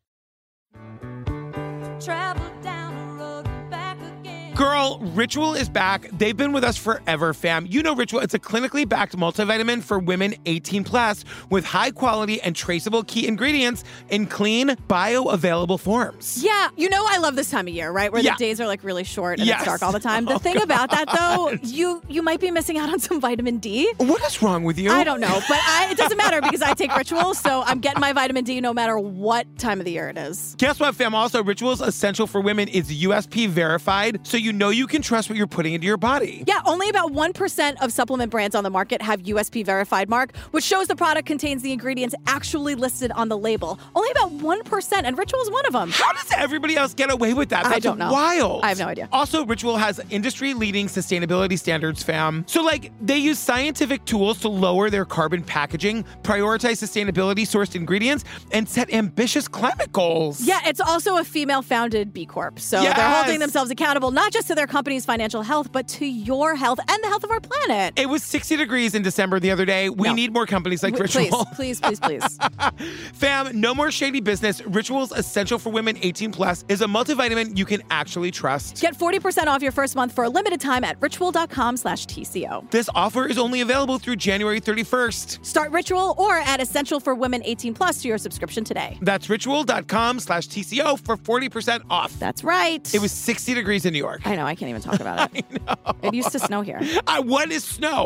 Travel down the road and back again. Girl, Ritual is back. They've been with us forever, fam. You know Ritual. It's a clinically backed multivitamin for women eighteen plus with high quality and traceable key ingredients in clean, bioavailable forms. Yeah, you know I love this time of year, right? Where Yeah. the days are like really short and Yes. it's dark all the time. The Oh, thing about that though, God. you you might be missing out on some vitamin D. What is wrong with you? I don't know, but I, it doesn't matter because I take Ritual, so I'm getting my vitamin D no matter what time of the year it is. Guess what, fam? Also, Rituals Essential for Women is U S P verified, so you know you can trust what you're putting into your body. Yeah, only about one percent of supplement brands on the market have U S P verified mark, which shows the product contains the ingredients actually listed on the label. Only about one percent, and Ritual is one of them. How does everybody else get away with that? That's I don't know. wild. I have no idea. Also, Ritual has industry-leading sustainability standards, fam. So, like, they use scientific tools to lower their carbon packaging, prioritize sustainability-sourced ingredients, and set ambitious climate goals. Yeah, it's also a female-founded B Corp, so they're Yes. holding themselves accountable not just to their company's financial health, but to your health and the health of our planet. It was sixty degrees in December the other day. We No. need more companies like Please, Ritual. please, please, please. Fam, no more shady business. Rituals Essential for Women eighteen plus is a multivitamin you can actually trust. Get forty percent off your first month for a limited time at ritual.com slash TCO. This offer is only available through January thirty-first. Start Ritual or add Essential for Women eighteen plus to your subscription today. That's ritual.com slash TCO for forty percent off. That's right. It was sixty degrees in New York. I know, I can't even talk about it. I know. It used to snow here. I, what is snow?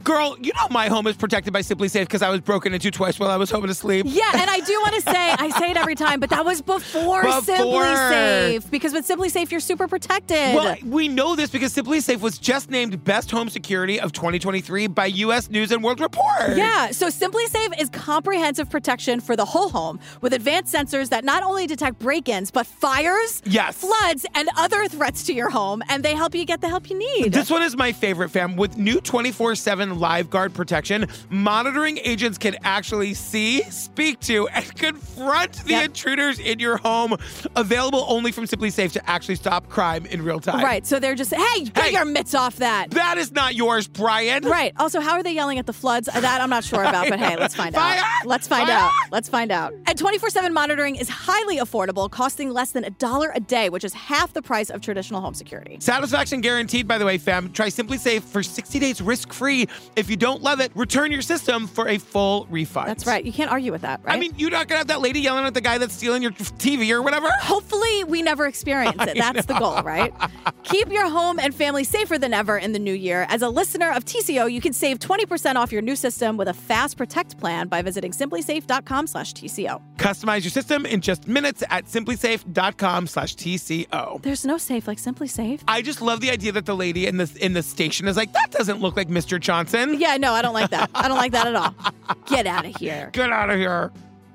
Girl, you know my home is protected by Simply Safe because I was broken into twice while I was home asleep. Yeah, and I do want to say, I say it every time, but that was before, Before. Simply Safe. Because with Simply Safe, you're super protected. Well, we know this because Simply Safe was just named Best Home Security of twenty twenty-three by U S News and World Report. Yeah, so Simply Safe is comprehensive protection for the whole home with advanced sensors that not only detect break-ins, but fires, yes. floods, and other threats to your home, and they help you get the help you need. This one is my favorite, fam. With new twenty-four seven Live Guard protection, monitoring agents can actually see, speak to, and confront the Yep. intruders in your home. Available only from Simply Safe to actually stop crime in real time. Right, so they're just, hey, get Hey, your mitts off that. That is not yours, Brian. Right. Also, how are they yelling at the floods? That I'm not sure about, but hey, let's find Fire! out. Let's find Fire! out. Let's find out. And twenty-four seven monitoring is highly affordable, costing less than a dollar a day, which is half the price of traditional home security. Satisfaction guaranteed, by the way, fam. Try Simply Safe for sixty days risk-free. If you don't love it, return your system for a full refund. That's right. You can't argue with that, right? I mean, you're not going to have that lady yelling at the guy that's stealing your T V or whatever. Hopefully, we never experience it. That's the goal, right? Keep your home and family safer than ever in the new year. As a listener of T C O, you can save twenty percent off your new system with a Fast Protect plan by visiting simplysafe.com slash TCO. Customize your system in just minutes at simplysafe.com slash TCO. There's no safe like Simply Safe. I just love the idea that the lady in the in the station is like, that doesn't look like Mister Johnson. Yeah, no, I don't like that. I don't like that at all. Get out of here. Get out of here.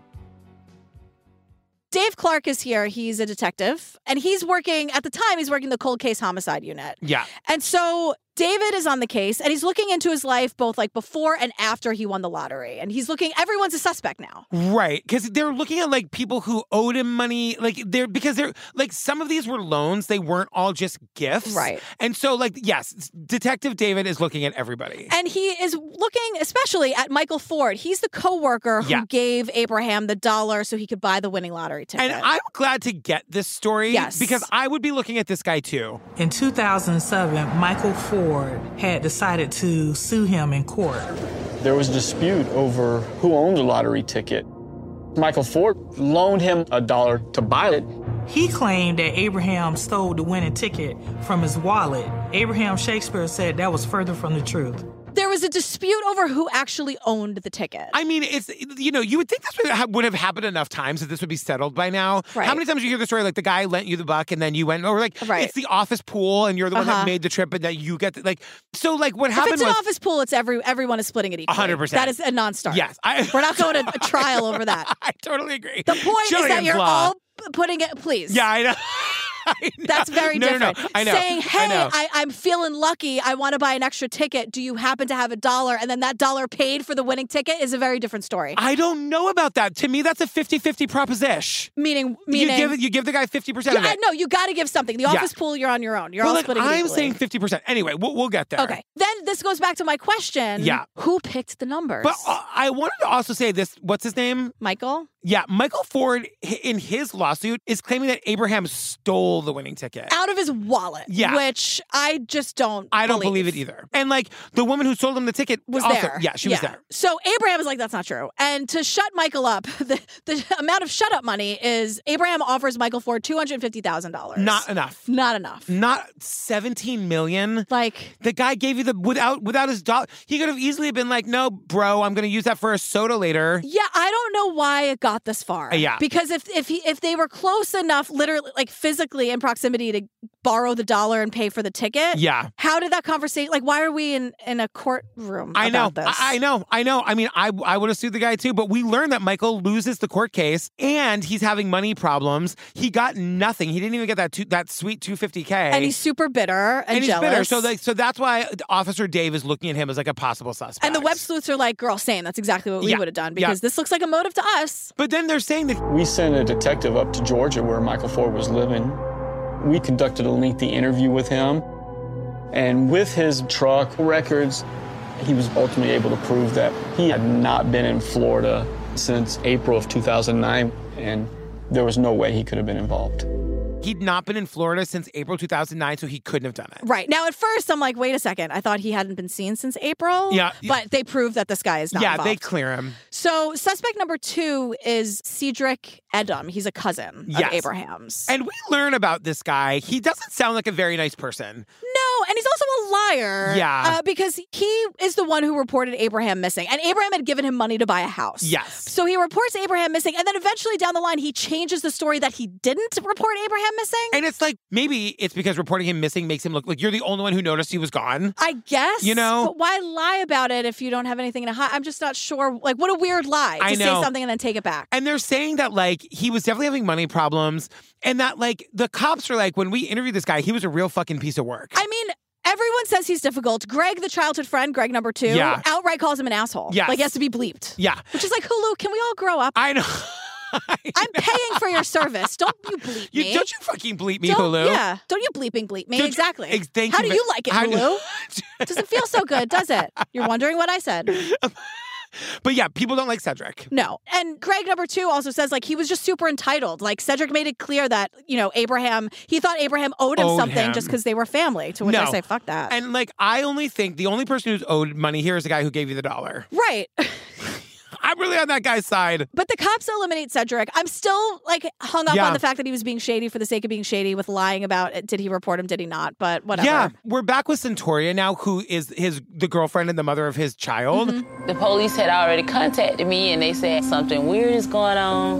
Dave Clark is here. He's a detective, and he's working, at the time, he's working the cold case homicide unit. Yeah. And so David is on the case, and he's looking into his life both like before and after he won the lottery. And he's looking, everyone's a suspect now. Right. Because they're looking at like people who owed him money. Like they're, because they're like, some of these were loans. They weren't all just gifts. Right. And so like, yes, Detective David is looking at everybody. And he is looking especially at Michael Ford. He's the coworker who Yeah. gave Abraham the dollar so he could buy the winning lottery ticket. And I'm glad to get this story. Yes. Because I would be looking at this guy too. In two thousand seven, Michael Ford had decided to sue him in court. There was a dispute over who owned the lottery ticket. Michael Ford loaned him a dollar to buy it. He claimed that Abraham stole the winning ticket from his wallet. Abraham Shakespeare said that was further from the truth. There was a dispute over who actually owned the ticket. I mean, it's, you know, you would think this would have, would have happened enough times that this would be settled by now. Right. How many times do you hear the story like the guy lent you the buck and then you went, or like, Right. it's the office pool and you're the one Uh-huh. that made the trip and that you get, the, like, so like what If happened it's an was. office pool, it's every everyone is splitting it equally. one hundred percent. That is a non-starter. Yes. I, We're not going to a trial over that. I totally agree. The point is that Jillian's you're law. all p- putting it, please. Yeah, I know. I know. That's very no, different. No, no, I know. Saying, I hey, know. I, I'm feeling lucky. I want to buy an extra ticket. Do you happen to have a dollar? And then that dollar paid for the winning ticket is a very different story. I don't know about that. To me, that's a fifty-fifty proposition. Meaning, meaning. You give, you give the guy fifty percent Yeah, of it. no, you got to give something. The Yeah. office pool, you're on your own. You're Well, all like, splitting it I'm equally. saying fifty percent. Anyway, we'll, we'll get there. Okay. Then this goes back to my question. Yeah. Who picked the numbers? But uh, I wanted to also say this. What's his name? Michael? Yeah, Michael Ford, h- in his lawsuit, is claiming that Abraham stole the winning ticket. Out of his wallet. Yeah. Which I just don't I don't believe. believe it either. And like the woman who sold him the ticket Was also, there. Yeah, she was there. So Abraham is like, that's not true. And to shut Michael up, the, the amount of shut up money is Abraham offers Michael Ford two hundred fifty thousand dollars. Not enough. Not enough. Not seventeen million. Like the guy gave you the without without his dollar. He could have easily been like, no, bro, I'm going to use that for a soda later. Yeah, I don't know why it got this far. Uh, yeah. Because if if he if they were close enough, literally like physically in proximity to borrow the dollar and pay for the ticket. Yeah. How did that conversation like why are we in, in a courtroom I know. about this? I, I know. I know. I mean, I I would have sued the guy too, but we learned that Michael loses the court case and he's having money problems. He got nothing. He didn't even get that two, that sweet two hundred fifty K. And he's super bitter and, and he's jealous. bitter. So like so that's why Officer Dave is looking at him as like a possible suspect. And the web sleuths are like, girl, same. That's exactly what we Yeah. would have done Yeah. because this looks like a motive to us. But then they're saying that We sent a detective up to Georgia where Michael Ford was living. We conducted a lengthy interview with him. And with his truck records, he was ultimately able to prove that he had not been in Florida since April of two thousand nine, and there was no way he could have been involved. he'd not been in Florida since April two thousand nine, so he couldn't have done it. Right. Now, at first, I'm like, wait a second. I thought he hadn't been seen since April. Yeah. But they proved that this guy is not Yeah, involved. they clear him. So suspect number two is Cedric Edom. He's a cousin Yes. of Abraham's. And we learn about this guy. He doesn't sound like a very nice person. No, Oh, and he's also a liar. Yeah. Uh, because he is the one who reported Abraham missing. And Abraham had given him money to buy a house. Yes. So he reports Abraham missing. And then eventually down the line, he changes the story that he didn't report Abraham missing. And it's like, maybe it's because reporting him missing makes him look like you're the only one who noticed he was gone. I guess. You know? But why lie about it if you don't have anything to hide? I'm just not sure. Like, what a weird lie to I say know. something and then take it back. And they're saying that, like, he was definitely having money problems and that, like, the cops are like, when we interviewed this guy, he was a real fucking piece of work. I mean, everyone says he's difficult. Greg, the childhood friend, Greg number two, Yeah. outright calls him an asshole. Yes. Like, he has to be bleeped. Yeah. Which is like, Hulu, can we all grow up? I know. I'm paying for your service. Don't you bleep You, me. don't you fucking bleep me, Don't- Hulu. Yeah. Don't you bleeping bleep me. Don't you- exactly. ex- thank How you do ve- you like it, how do- Hulu? Doesn't feel so good, does it? You're wondering what I said. But yeah, people don't like Cedric. No. And Greg number two also says, like, he was just super entitled. Like, Cedric made it clear that, you know, Abraham, he thought Abraham owed him Owed something him. just because they were family, to which No. I say, fuck that. And like, I only think the only person who's owed money here is the guy who gave you the dollar. Right. I'm really on that guy's side. But the cops eliminate Cedric. I'm still, like, hung up Yeah. on the fact that he was being shady for the sake of being shady with lying about it. Did he report him? Did he not? But whatever. Yeah, we're back with Centauria now, who is his the girlfriend and the mother of his child. Mm-hmm. The police had already contacted me and they said something weird is going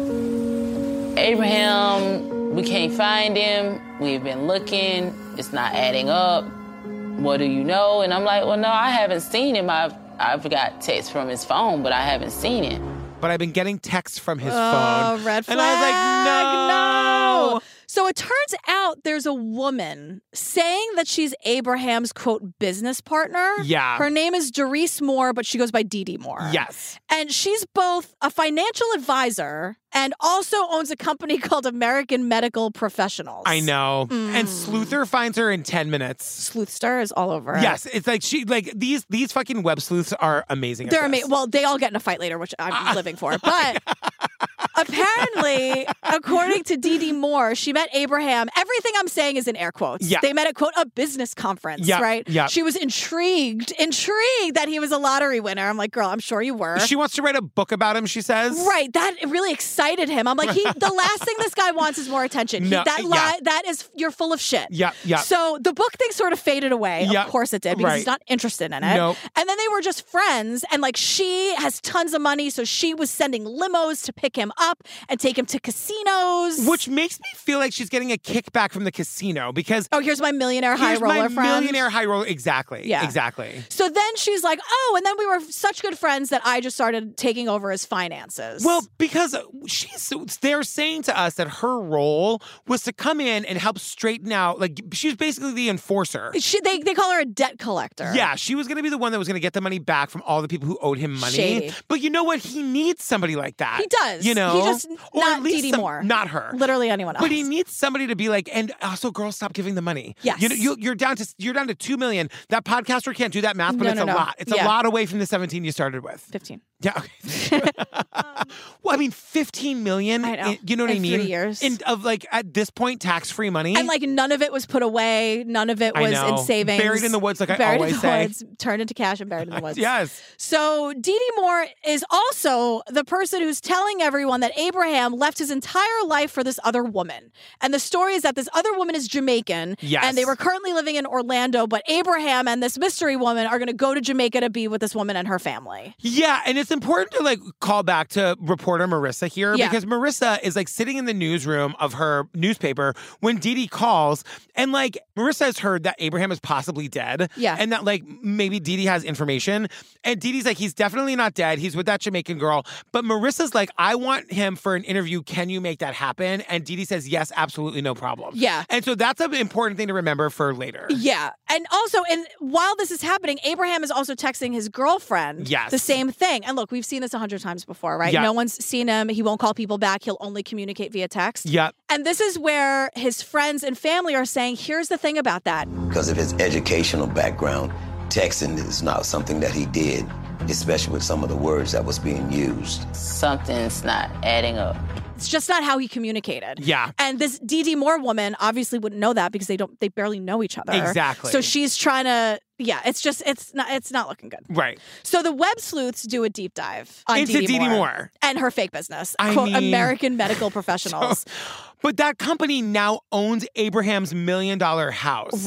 on. Abraham, we can't find him. We've been looking. It's not adding up. What do you know? And I'm like, well, no, I haven't seen him. I've I've got text from his phone, but I haven't seen it. But I've been getting texts from his Oh, phone. red flag. And I was like, no. no. So it turns out there's a woman saying that she's Abraham's, quote, business partner. Yeah. Her name is Doris Moore, but she goes by Dee Dee Moore. Yes. And she's both a financial advisor and also owns a company called American Medical Professionals. I know. And Mm. Sleuther finds her in ten minutes. Sleuthster is all over it. Yes, it's like she like these these fucking web sleuths are amazing. at They're this. amazing. Well, they all get in a fight later, which I'm living for. But apparently, according to Dee Dee Moore, she met Abraham. Everything I'm saying is in air quotes. Yeah. They met at, quote, a business conference, Yeah, right? yeah. She was intrigued, intrigued that he was a lottery winner. I'm like, girl, I'm sure you were. She wants to write a book about him, she says. Right, that really excited him. I'm like, he. The last thing this guy wants is more attention. He- No, that yeah. lie, that is, you're full of shit. Yeah, yeah. So the book thing sort of faded away. Yeah, Of course it did, because right. he's not interested in it. Nope. And then they were just friends, and like she has tons of money, so she was sending limos to pick him up and take him to casinos. Which makes me feel like she's getting a kickback from the casino because Oh, here's my millionaire high here's roller my friend. millionaire high roller. Exactly. Yeah. Exactly. So then she's like, oh, and then we were such good friends that I just started taking over his finances. Well, because she's they're saying to us that her role was to come in and help straighten out, like she's basically the enforcer. she, they, they call her a debt collector. Yeah, she was going to be the one that was going to get the money back from all the people who owed him money. Shady. But you know what? He needs somebody like that. He does. You know? He just, Or not at least Dee Dee some- Moore. Not her. Literally anyone else. But he needs somebody to be like, and also, girls, stop giving the money. Yes. You know, you, you're down to you're down to two million. That podcaster can't do that math, but No, it's no, a no. lot. It's Yeah. a lot away from the seventeen you started with. fifteen. Yeah. Okay. Well, I mean, fifteen million. I know. in- you know what In I mean? three years. In, of like at this point, tax free money. And like none of it was put away. None of it I was know. in savings. Buried in the woods, like I buried always in the say. woods, turned into cash and buried in the woods. Yes. So Dee Dee Moore is also the person who's telling everyone that Abraham left his entire life for this other woman. And the story is that this other woman is Jamaican. Yes. And they were currently living in Orlando, but Abraham and this mystery woman are going to go to Jamaica to be with this woman and her family. Yeah, and it's important to like call back to reporter Marissa here Yeah. because Marissa is like sitting in the newsroom of her newspaper when Dee Dee calls, and like Marissa has heard that Abraham is possibly dead. Yeah. And that like maybe Dee Dee has information. And Dee Dee's like, he's definitely not dead. He's with that Jamaican girl. But Marissa's like, I want him for an interview. Can you make that happen? And Dee Dee says, yes, absolutely, no problem. Yeah. And so that's an important thing to remember for later. Yeah. And also, and while this is happening, Abraham is also texting his girlfriend Yes. the same thing. And look, we've seen this a hundred times before, right? Yeah. No one's seen him. He won't call people back. He'll only communicate via text. Yep. And this is where his friends and family are saying, here's the thing about that. Because of his educational background, texting is not something that he did, especially with some of the words that was being used. Something's not adding up. It's just not how he communicated. Yeah. And this Dee Dee Moore woman obviously wouldn't know that because they don't they barely know each other. Exactly. So she's trying to yeah, it's just it's not it's not looking good. Right. So the web sleuths do a deep dive on Into Dee Dee Dee Dee Moore, Moore. and her fake business, I quote, mean- American Medical Professionals. But that company now owns Abraham's million dollar house. Right.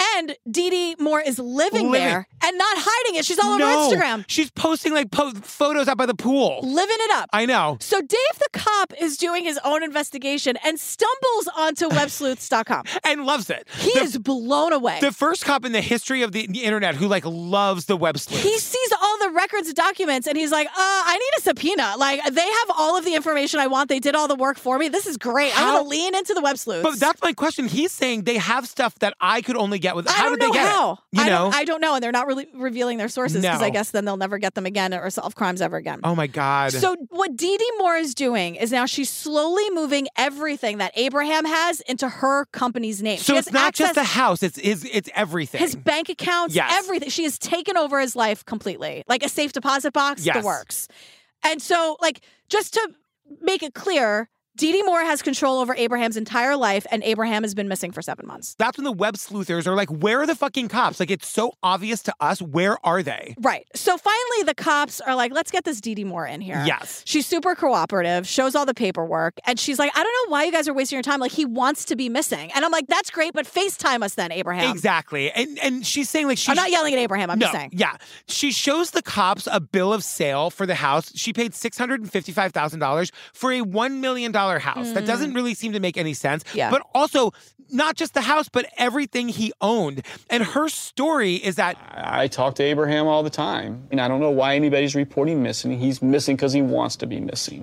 And Dee Dee Moore is living, Living. there and not hiding it. She's all no, over Instagram. She's posting like po- photos out by the pool. Living it up. I know. So Dave the cop is doing his own investigation and stumbles onto web sleuths dot com. And loves it. He the, is blown away. The first cop in the history of the, the internet who like loves the web sleuths. He sees all the records and documents and he's like, uh, I need a subpoena. Like, they have all of the information I want. They did all the work for me. This is great. I'm How- going to lean into the web sleuths. But that's my question. He's saying they have stuff that I could only get with. I How don't did know they get how. it? You I know? Don't, I don't know. And they're not really revealing their sources because No. I guess then they'll never get them again or solve crimes ever again. Oh my God. So what Dee Dee Moore is doing is now she's slowly moving everything that Abraham has into her company's name. So She it's has not just access- the house. It's it's, it's everything. His bank accounts, Yes. everything. She has taken over his life completely. Like a safe deposit box, Yes. the works. And so, like, just to make it clear, Dee Dee Moore has control over Abraham's entire life, and Abraham has been missing for seven months. That's when the web sleuthers are like, where are the fucking cops? Like, it's so obvious to us. Where are they? Right. So finally, the cops are like, let's get this Dee Dee Moore in here. Yes. She's super cooperative, shows all the paperwork, and she's like, I don't know why you guys are wasting your time. Like, he wants to be missing. And I'm like, that's great, but FaceTime us then, Abraham. Exactly. And and she's saying like she's I'm not yelling at Abraham. I'm no, just saying. Yeah. She shows the cops a bill of sale for the house. She paid six hundred fifty-five thousand dollars for a one million dollars house. Mm. That doesn't really seem to make any sense. Yeah. But also, not just the house, but everything he owned. And her story is that I talk to Abraham all the time, and I don't know why anybody's reporting missing. He's missing because he wants to be missing.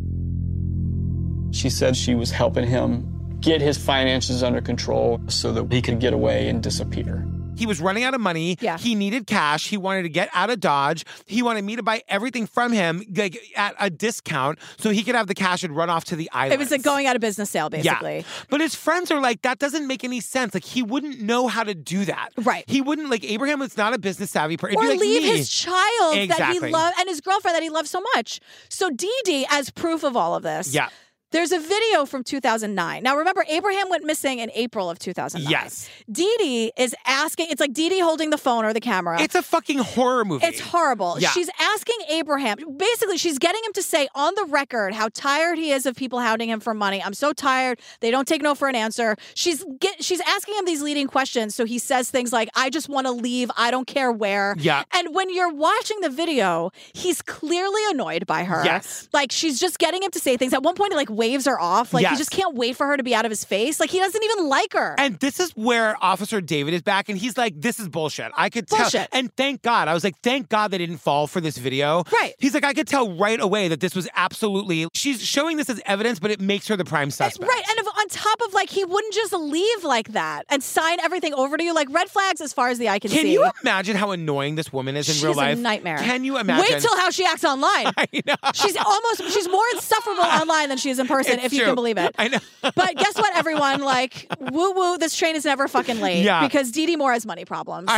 She said she was helping him get his finances under control so that he could get away and disappear. he was running out of money. Yeah. He needed cash. He wanted to get out of Dodge. He wanted me to buy everything from him like at a discount so he could have the cash and run off to the island. It was a going out of business sale, basically. Yeah. But his friends are like, that doesn't make any sense. Like, he wouldn't know how to do that. Right. He wouldn't, like, Abraham was not a business savvy person. Or It'd be like leave me. his child that he Exactly. loved and his girlfriend that he loved so much. So Dee Dee, as proof of all of this, Yeah. there's a video from two thousand nine. Now, remember, Abraham went missing in April of two thousand nine. Yes. Dee Dee is asking, it's like Dee Dee holding the phone or the camera. It's a fucking horror movie. It's horrible. Yeah. She's asking Abraham, basically, she's getting him to say on the record how tired he is of people hounding him for money. I'm so tired. They don't take no for an answer. She's get, she's asking him these leading questions. So he says things like, I just want to leave. I don't care where. Yeah. And when you're watching the video, he's clearly annoyed by her. Yes. Like, she's just getting him to say things. At one point, he like waves her off. Like, Yes. he just can't wait for her to be out of his face. Like, he doesn't even like her. And this is where Officer David is back, and he's like, this is bullshit. I could tell. Bullshit. And thank God. I was like, thank God they didn't fall for this video. Right. He's like, I could tell right away that this was absolutely, she's showing this as evidence, but it makes her the prime suspect. Right. And if, on top of, like, he wouldn't just leave like that and sign everything over to you. Like, red flags as far as the eye can, Can see. you imagine how annoying this woman is in She's real life? a nightmare. Can you imagine? Wait till how she acts online. I know. She's almost, she's more insufferable online than she is in person, It's if you true. can believe it. I know. But guess what, everyone? Like, woo woo, this train is never fucking late. Yeah. Because Dee Dee Moore has money problems.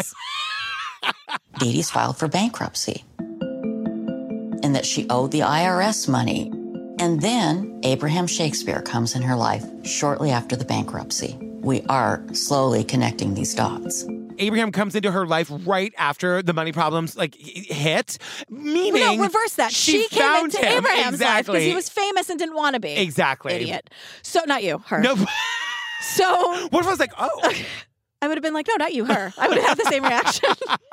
Dee Dee's filed for bankruptcy and that she owed the I R S money. And then Abraham Shakespeare comes in her life shortly after the bankruptcy. We are slowly connecting these dots. Abraham comes into her life right after the money problems like hit, meaning No, reverse that. She, She, came found into him. Abraham's life exactly. because he was famous and didn't want to be. Exactly. Idiot. So, not you, her. No. So, What if I was like, oh, I would have been like, no, not you, her. I would have had the same reaction.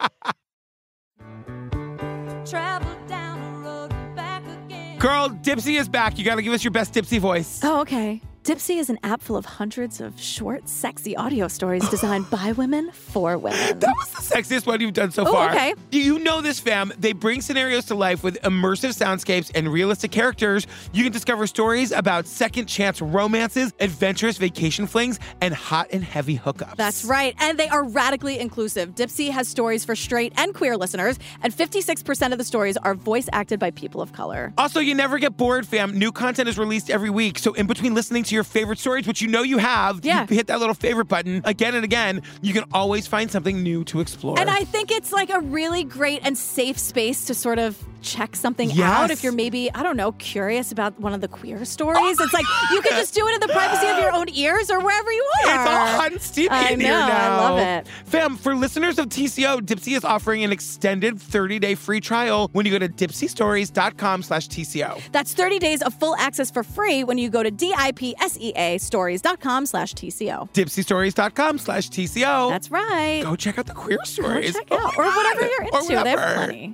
Travel down the road, back again. girl, Dipsy is back. You got to give us your best Dipsy voice. Oh, okay. Dipsy is an app full of hundreds of short, sexy audio stories designed by women for women. That was the sexiest one you've done so Oh, far. okay. Do you know this, fam? They bring scenarios to life with immersive soundscapes and realistic characters. You can discover stories about second chance romances, adventurous vacation flings, and hot and heavy hookups. That's right. And they are radically inclusive. Dipsy has stories for straight and queer listeners, and fifty-six percent of the stories are voice acted by people of color. Also, you never get bored, fam. New content is released every week. So in between listening to your favorite stories, which you know you have, Yeah. you hit that little favorite button again and again. You can always find something new to explore. And I think it's like a really great and safe space to sort of check something Yes. out, if you're maybe, I don't know, curious about one of the queer stories, it's like you can just do it in the privacy of your own ears or wherever you are. It's all hot and steamy I in know, here now. I love it. Fam, for listeners of T C O, Dipsea is offering an extended thirty-day free trial when you go to dipseastories.com slash TCO. That's thirty days of full access for free when you go to D-I-P-S-E-A stories.com slash TCO. dipseastories.com slash TCO. That's right. Go check out the queer stories. Go check out. Or whatever you're into. Or They have whatever. plenty.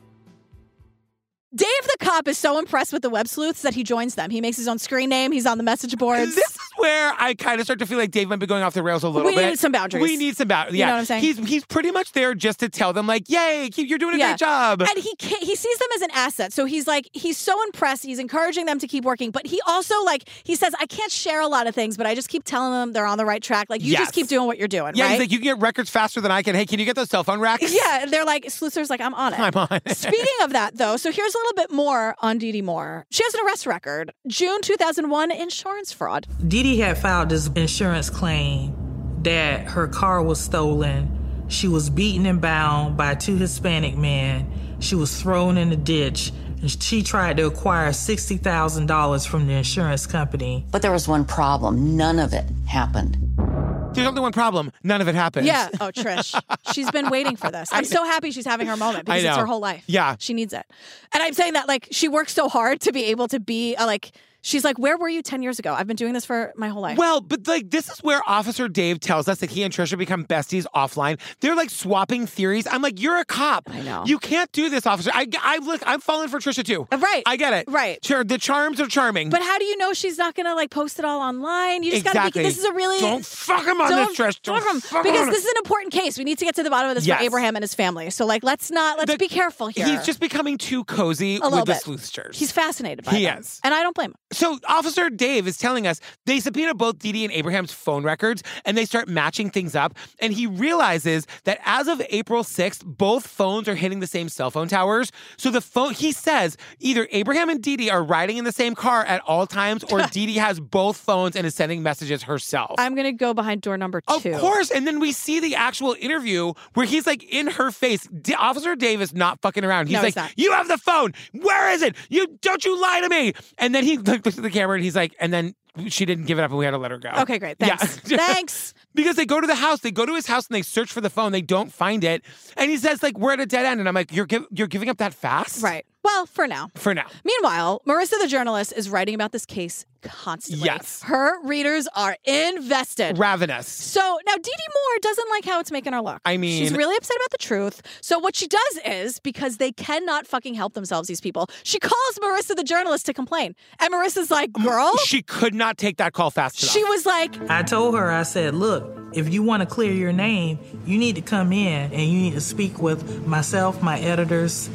Dave the cop is so impressed with the web sleuths that he joins them. He makes his own screen name. He's on the message boards. This is where I kind of start to feel like Dave might be going off the rails a little We bit. need some boundaries. We need some boundaries. You Yeah. know what I'm saying? He's he's pretty much there just to tell them, like, yay, keep, you're doing a Yeah. great job. And he ca- he sees them as an asset. So he's like, he's so impressed. He's encouraging them to keep working. But he also, like, he says, I can't share a lot of things, but I just keep telling them they're on the right track. Like, you Yes. just keep doing what you're doing, yeah, right? he's like, you can get records faster than I can. Hey, can you get those cell phone racks? Yeah, they're like, Sleuth's like, I'm on it. I'm on it. Speaking of that, though, so here's a little bit more on Dee Dee Moore. She has an arrest record. June two thousand one, insurance fraud. Dee Dee had filed this insurance claim that her car was stolen. She was beaten and bound by two Hispanic men. She was thrown in a ditch. And she tried to acquire sixty thousand dollars from the insurance company. But there was one problem. None of it happened. There's only one problem. None of it happened. Yeah. Oh, Trish. She's been waiting for this. I'm so happy she's having her moment because I it's know. her whole life. Yeah. She needs it. And I'm saying that, like, she works so hard to be able to be, uh, like, she's like, where were you ten years ago? I've been doing this for my whole life. Well, but like this is where Officer Dave tells us that he and Trisha become besties offline. They're like swapping theories. I'm like, you're a cop. I know. You can't do this, officer. I, I look, I'm falling for Trisha too. Uh, Right. I get it. Right. Sure, the charms are charming. But how do you know she's not going to, like, post it all online? You just got to Exactly. be, this is a really... Don't fuck him on Don't this, Trish. Don't fuck him. fuck Because him. this is an important case. We need to get to the bottom of this Yes. for Abraham and his family. So, like, let's not, let's The- be careful here. He's just becoming too cozy a little with the bit. sleuthsters. He's fascinated by He them. is. And I don't blame him. So Officer Dave is telling us they subpoena both Dee Dee and Abraham's phone records, and they start matching things up. And he realizes that as of April sixth, both phones are hitting the same cell phone towers. So the phone, he says, either Abraham and Dee Dee are riding in the same car at all times, or Dee Dee has both phones and is sending messages herself. I'm going to go behind door number two. Of course. And then we see the actual interview where he's like in her face. D- Officer Dave is not fucking around. He's No, like, he's not. you have the phone. Where is it? You don't you lie to me. And then he looks at the camera and he's like, and then she didn't give it up and we had to let her go. Okay, great. Thanks. Yeah. Thanks. Because they go to the house, they go to his house and they search for the phone. They don't find it. And he says, like, we're at a dead end. And I'm like, you're, gi- you're giving up that fast? Right. Well, for now. For now. Meanwhile, Marissa the journalist is writing about this case constantly. Yes. Her readers are invested. Ravenous. So now Dee Dee Moore doesn't like how it's making her look. I mean- she's really upset about the truth. So what she does is, because they cannot fucking help themselves, these people, she calls Marissa the journalist to complain. And Marissa's like, girl. She could not take that call fast enough. She was like, I told her, I said, look, if you want to clear your name, you need to come in and you need to speak with myself, my editors.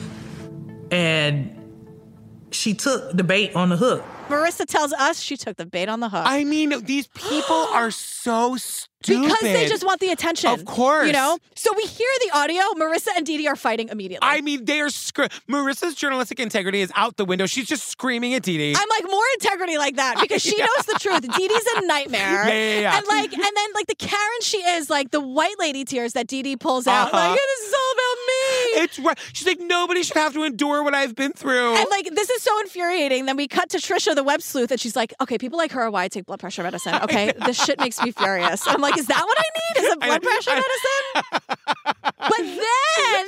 And she took the bait on the hook. Marissa tells us she took the bait on the hook. I mean, these people are so stupid. Because they just want the attention. Of course. You know? So we hear the audio. Marissa and Dee Dee are fighting immediately. I mean, they are scr- Marissa's journalistic integrity is out the window. She's just screaming at Dee Dee. I'm like, more integrity like that because she Yeah. knows the truth. Dee Dee's a nightmare. Yeah, yeah, yeah. And like, and then like the Karen she is, like the white lady tears that Dee Dee pulls out. Uh-huh. Like, this is all about me. It's right. She's like, nobody should have to endure what I've been through. And like, this is so infuriating. Then we cut to Trisha, the web sleuth, and she's like, okay, people like her are why I take blood pressure medicine. Okay, this shit makes me furious. I'm like, is that what I need? Is it blood pressure medicine? But then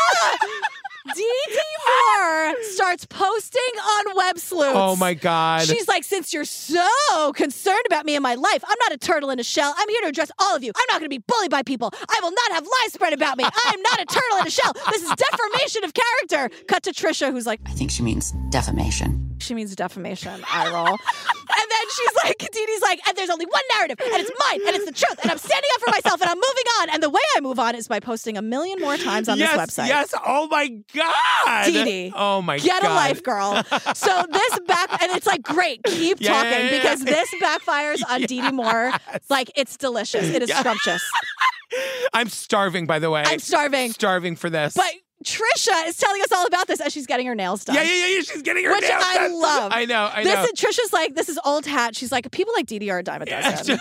Dee Dee Moore starts posting on Web Sleuths. Oh my God. She's like, since you're so concerned about me and my life, I'm not a turtle in a shell. I'm here to address all of you. I'm not going to be bullied by people. I will not have lies spread about me. I am not a turtle in a shell. This is defamation of character. Cut to Trisha, who's like, I think she means defamation. she means defamation. I roll. And then she's like, Dee Dee's like, and there's only one narrative, and it's mine, and it's the truth, and I'm standing up for myself, and I'm moving on. And the way I move on is by posting a million more times on yes, this website. Yes. Oh my God. Dee Dee. Oh my Get God. a life, girl. So this back, and it's like, great, keep Yeah, talking yeah, yeah. because this backfires on Dee Dee Moore. Like, it's delicious. It is Yeah. scrumptious. I'm starving, by the way. I'm starving. Starving for this. But Trisha is telling us all about this as she's getting her nails done. yeah, yeah, yeah, yeah. She's getting her Which nails I done. love. I know, I this know. Is, Trisha's like, this is old hat. She's like, people like Dee Dee are a dime a dozen.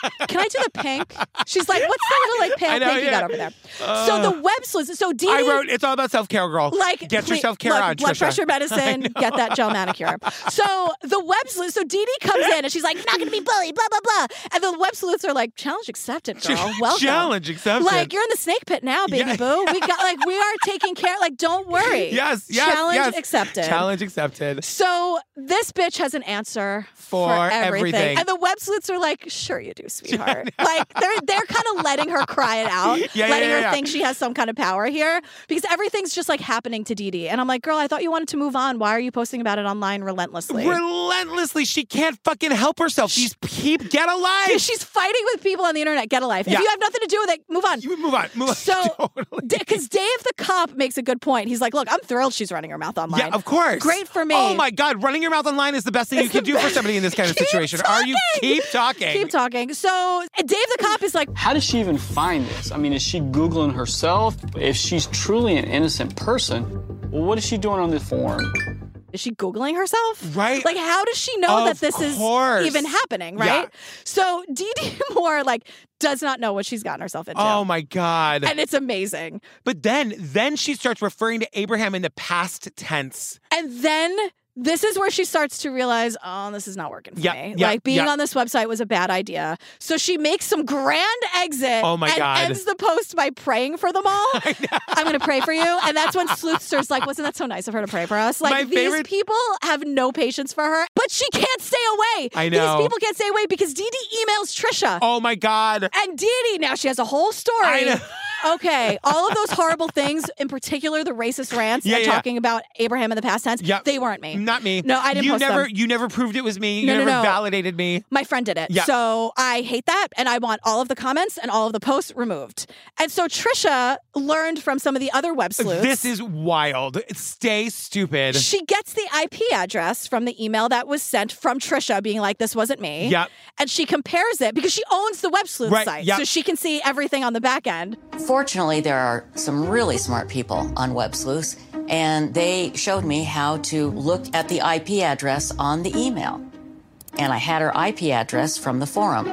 Can I do the pink? She's like, what's the little like pale I know, thing you yeah. got over there? Uh, so the web sleuths. So Dee I Dee- wrote, it's all about self-care, girl. Like, Get please- your self-care look, on, blood Trisha. pressure medicine, get that gel manicure. So the web sleuth, so Dee Dee comes in and she's like, not going to be bullied, blah, blah, blah. And the web sleuths are like, challenge accepted, girl. Welcome. Challenge accepted. Like, you're in the snake pit now, baby Yeah. boo. We got, like, we are taking care, like, don't worry. Yes, yes, Challenge yes. accepted. Challenge accepted. So this bitch has an answer For for, everything. everything. And the web sleuths are like, sure you do, sweetheart. Like they're they're kind of letting her cry it out, Yeah, yeah, letting yeah, her yeah. think she has some kind of power here because everything's just like happening to Dee Dee. And I'm like, girl, I thought you wanted to move on. Why are you posting about it online relentlessly? Relentlessly. She can't fucking help herself. These people, get a life. She's fighting with people on the internet. Get a life. Yeah. If you have nothing to do with it, move on. You move on. Move on. So, because Dave the cop makes a good point. He's like, look, I'm thrilled she's running her mouth online. Yeah, of course. Great for me. Oh my God, running your mouth online is the best thing It's you can the do for best. somebody in this kind of Keep situation. Are you keep talking? Keep talking. So Dave the cop is like, How does she even find this? I mean, is she Googling herself? If she's truly an innocent person, well, what is she doing on this forum? is she Googling herself? Right. Like, how does she know Of that this course. is even happening, right? Yeah. So Dee Dee Moore, like, does not know what she's gotten herself into. Oh my God. And it's amazing. But then then she starts referring to Abraham in the past tense. And then this is where she starts to realize, oh, this is not working for Yeah, me. yeah, like, being yeah. on this website was a bad idea. So she makes some grand exit Oh, my and God. ends the post by praying for them all. I'm going to pray for you. And that's when Sleuthster's like, wasn't that so nice of her to pray for us? Like, My these favorite- people have no patience for her, but she can't stay away. I know. These people can't stay away because Dee Dee emails Trisha. Oh my God. And Dee Dee, now she has a whole story. I know. Okay, all of those horrible things, in particular the racist rants Yeah, and yeah. talking about Abraham in the past tense, Yeah. they weren't me. Not me. No, I didn't You post never them. you never proved it was me. You No, no, never no. validated me. My friend did it. Yeah. So I hate that, and I want all of the comments and all of the posts removed. And so Trisha learned from some of the other web sleuths. This is wild. Stay stupid. She gets the I P address from the email that was sent from Trisha being like, this wasn't me. Yep. And she compares it because she owns the web sleuth Right, site. yep. So she can see everything on the back end. Fortunately, there are some really smart people on Web Sleuths, and they showed me how to look at the I P address on the email. And I had her I P address from the forum.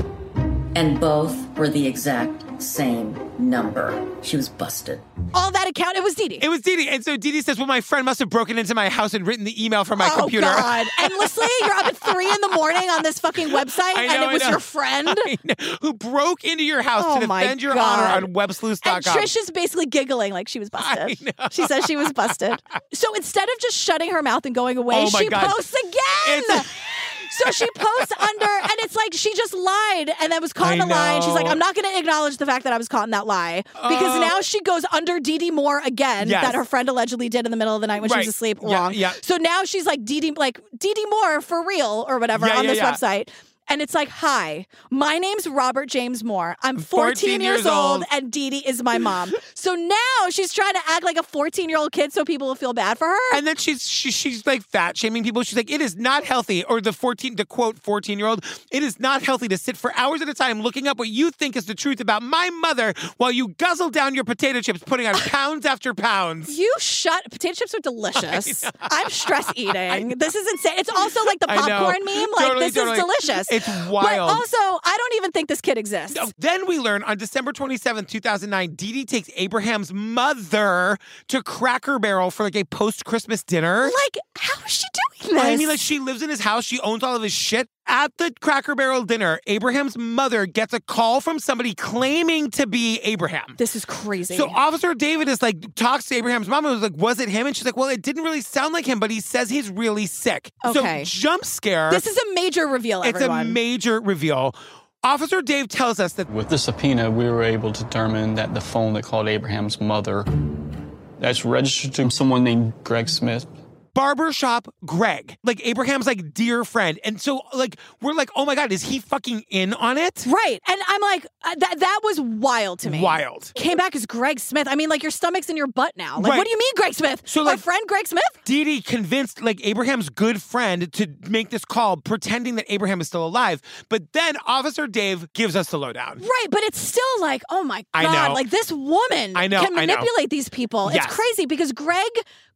And both were the exact same number. She was busted. All that account, it was Dee Dee. It was Dee Dee. And so Dee Dee says, well, my friend must have broken into my house and written the email from my oh, computer. God. Endlessly? You're up at three in the morning on this fucking website, I know, and it I was know. your friend? I know. Who broke into your house Oh, to my defend your God. honor on web sleuths dot com. And Trish is basically giggling like she was busted. I know. She says she was busted. So instead of just shutting her mouth and going away, Oh, my she God. posts again. It's- So she posts under, and it's like she just lied and then was caught in I a lie. And she's like, know. I'm not going to acknowledge the fact that I was caught in that lie. Because Oh. now she goes under Dee Dee Moore again, Yes. that her friend allegedly did in the middle of the night when she Right. was asleep. Yeah, Wrong. yeah. So now she's like Dee Dee, like Dee Dee Moore for real or whatever Yeah, on yeah, this yeah. website. And it's like, hi, my name's Robert James Moore. I'm fourteen fourteen years years old, old. and Dee Dee is my mom. So now she's trying to act like a fourteen-year-old kid so people will feel bad for her. And then she's she, she's like fat shaming people. She's like, it is not healthy. Or the fourteen, the quote fourteen year old, it is not healthy to sit for hours at a time looking up what you think is the truth about my mother while you guzzle down your potato chips, putting on pounds after pounds. You shut. Potato chips are delicious. I'm stress eating. This is insane. It's also like the I know. popcorn meme. Like, Totally, this totally. is delicious. It's But wild. also, I don't even think this kid exists. No, Then we learn on December twenty-seventh, two thousand nine, Dee Dee takes Abraham's mother to Cracker Barrel for like a post-Christmas dinner. Like, how is she doing this? I mean, like, she lives in his house. She owns all of his shit. At the Cracker Barrel dinner, Abraham's mother gets a call from somebody claiming to be Abraham. This is crazy. So Officer David is like, talks to Abraham's mom and was like, was it him? And she's like, well, it didn't really sound like him, but he says he's really sick. Okay. So jump scare. This is a major reveal, It's everyone. a major reveal. Officer Dave tells us that With the subpoena, we were able to determine that the phone that called Abraham's mother, that's registered to someone named Greg Smith. Barbershop Greg, like Abraham's like dear friend. And so like, we're like, oh my God, is he fucking in on it? Right. And I'm like, uh, that that was wild to me. Wild. Came back as Greg Smith. I mean, like, your stomach's in your butt now. Like, Right. what do you mean, Greg Smith? So, Our like- friend Greg Smith? Dee Dee convinced like Abraham's good friend to make this call, pretending that Abraham is still alive. But then Officer Dave gives us the lowdown. Right, but it's still like, oh my I God, know. like this woman I know, can I know. manipulate these people. Yes. It's crazy because Greg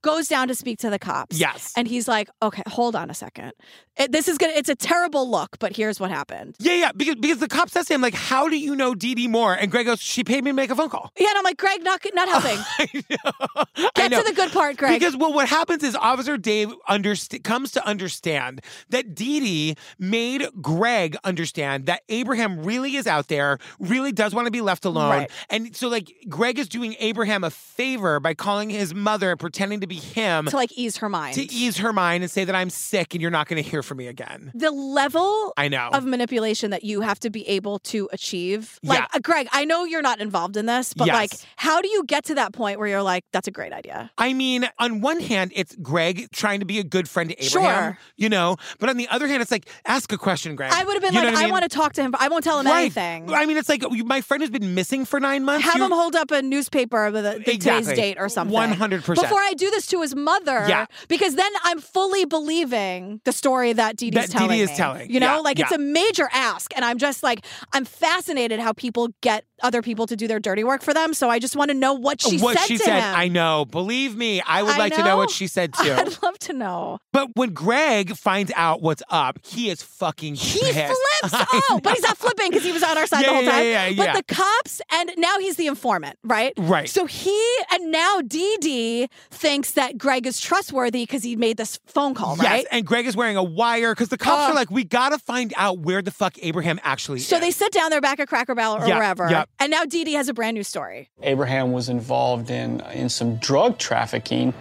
goes down to speak to the cops. Yes. And he's like, okay, hold on a second. It, this is gonna, it's a terrible look, but here's what happened. Yeah, yeah, because because the cop says to him, like, how do you know Dee Dee Moore? And Greg goes, she paid me to make a phone call. Yeah, and I'm like, Greg, not not helping. I know. Get I know. to the good part, Greg. Because, well, what happens is Officer Dave underst- comes to understand that Dee Dee made Greg understand that Abraham really is out there, really does want to be left alone. Right. And so, like, Greg is doing Abraham a favor by calling his mother and pretending to be him. To, like, ease her mind. To ease her mind and say that I'm sick and you're not going to hear from me again. The level I know. of manipulation that you have to be able to achieve. Like, Yeah. uh, Greg, I know you're not involved in this, but Yes. like, how do you get to that point where you're like, that's a great idea? I mean, on one hand, it's Greg trying to be a good friend to Abraham, Sure. you know, but on the other hand, it's like, ask a question, Greg. I would have been You know like, what I, mean? want to talk to him, but I won't tell him Right. anything. I mean, it's like my friend who's been missing for nine months. Have you- him hold up a newspaper with a, the Exactly. today's date or something. one hundred percent. Before I do this to his mother. Yeah. Because then I'm fully believing the story that Dee Dee's That Dee telling Dee is me. telling. You know, Yeah, like it's yeah. a major ask. And I'm just like, I'm fascinated how people get other people to do their dirty work for them. So I just want to know what she what said she to said, him. I know. Believe me, I would I like to know know. what she said too. I'd love to know. But when Greg finds out what's up, he is fucking He pissed. flips. I Oh, but he's not flipping because he was on our side Yeah, the whole yeah, time. yeah, yeah, but yeah. the cops, and now he's the informant, right? Right. So he, and now Dee Dee thinks that Greg is trustworthy because he made this phone call, Yes, right? and Greg is wearing a wire because the cops Ugh. are like, we gotta find out where the fuck Abraham actually So is. they sit down there back at Cracker Barrel or Yeah, wherever, yeah. and now Dee Dee has a brand new story. Abraham was involved in in some drug trafficking.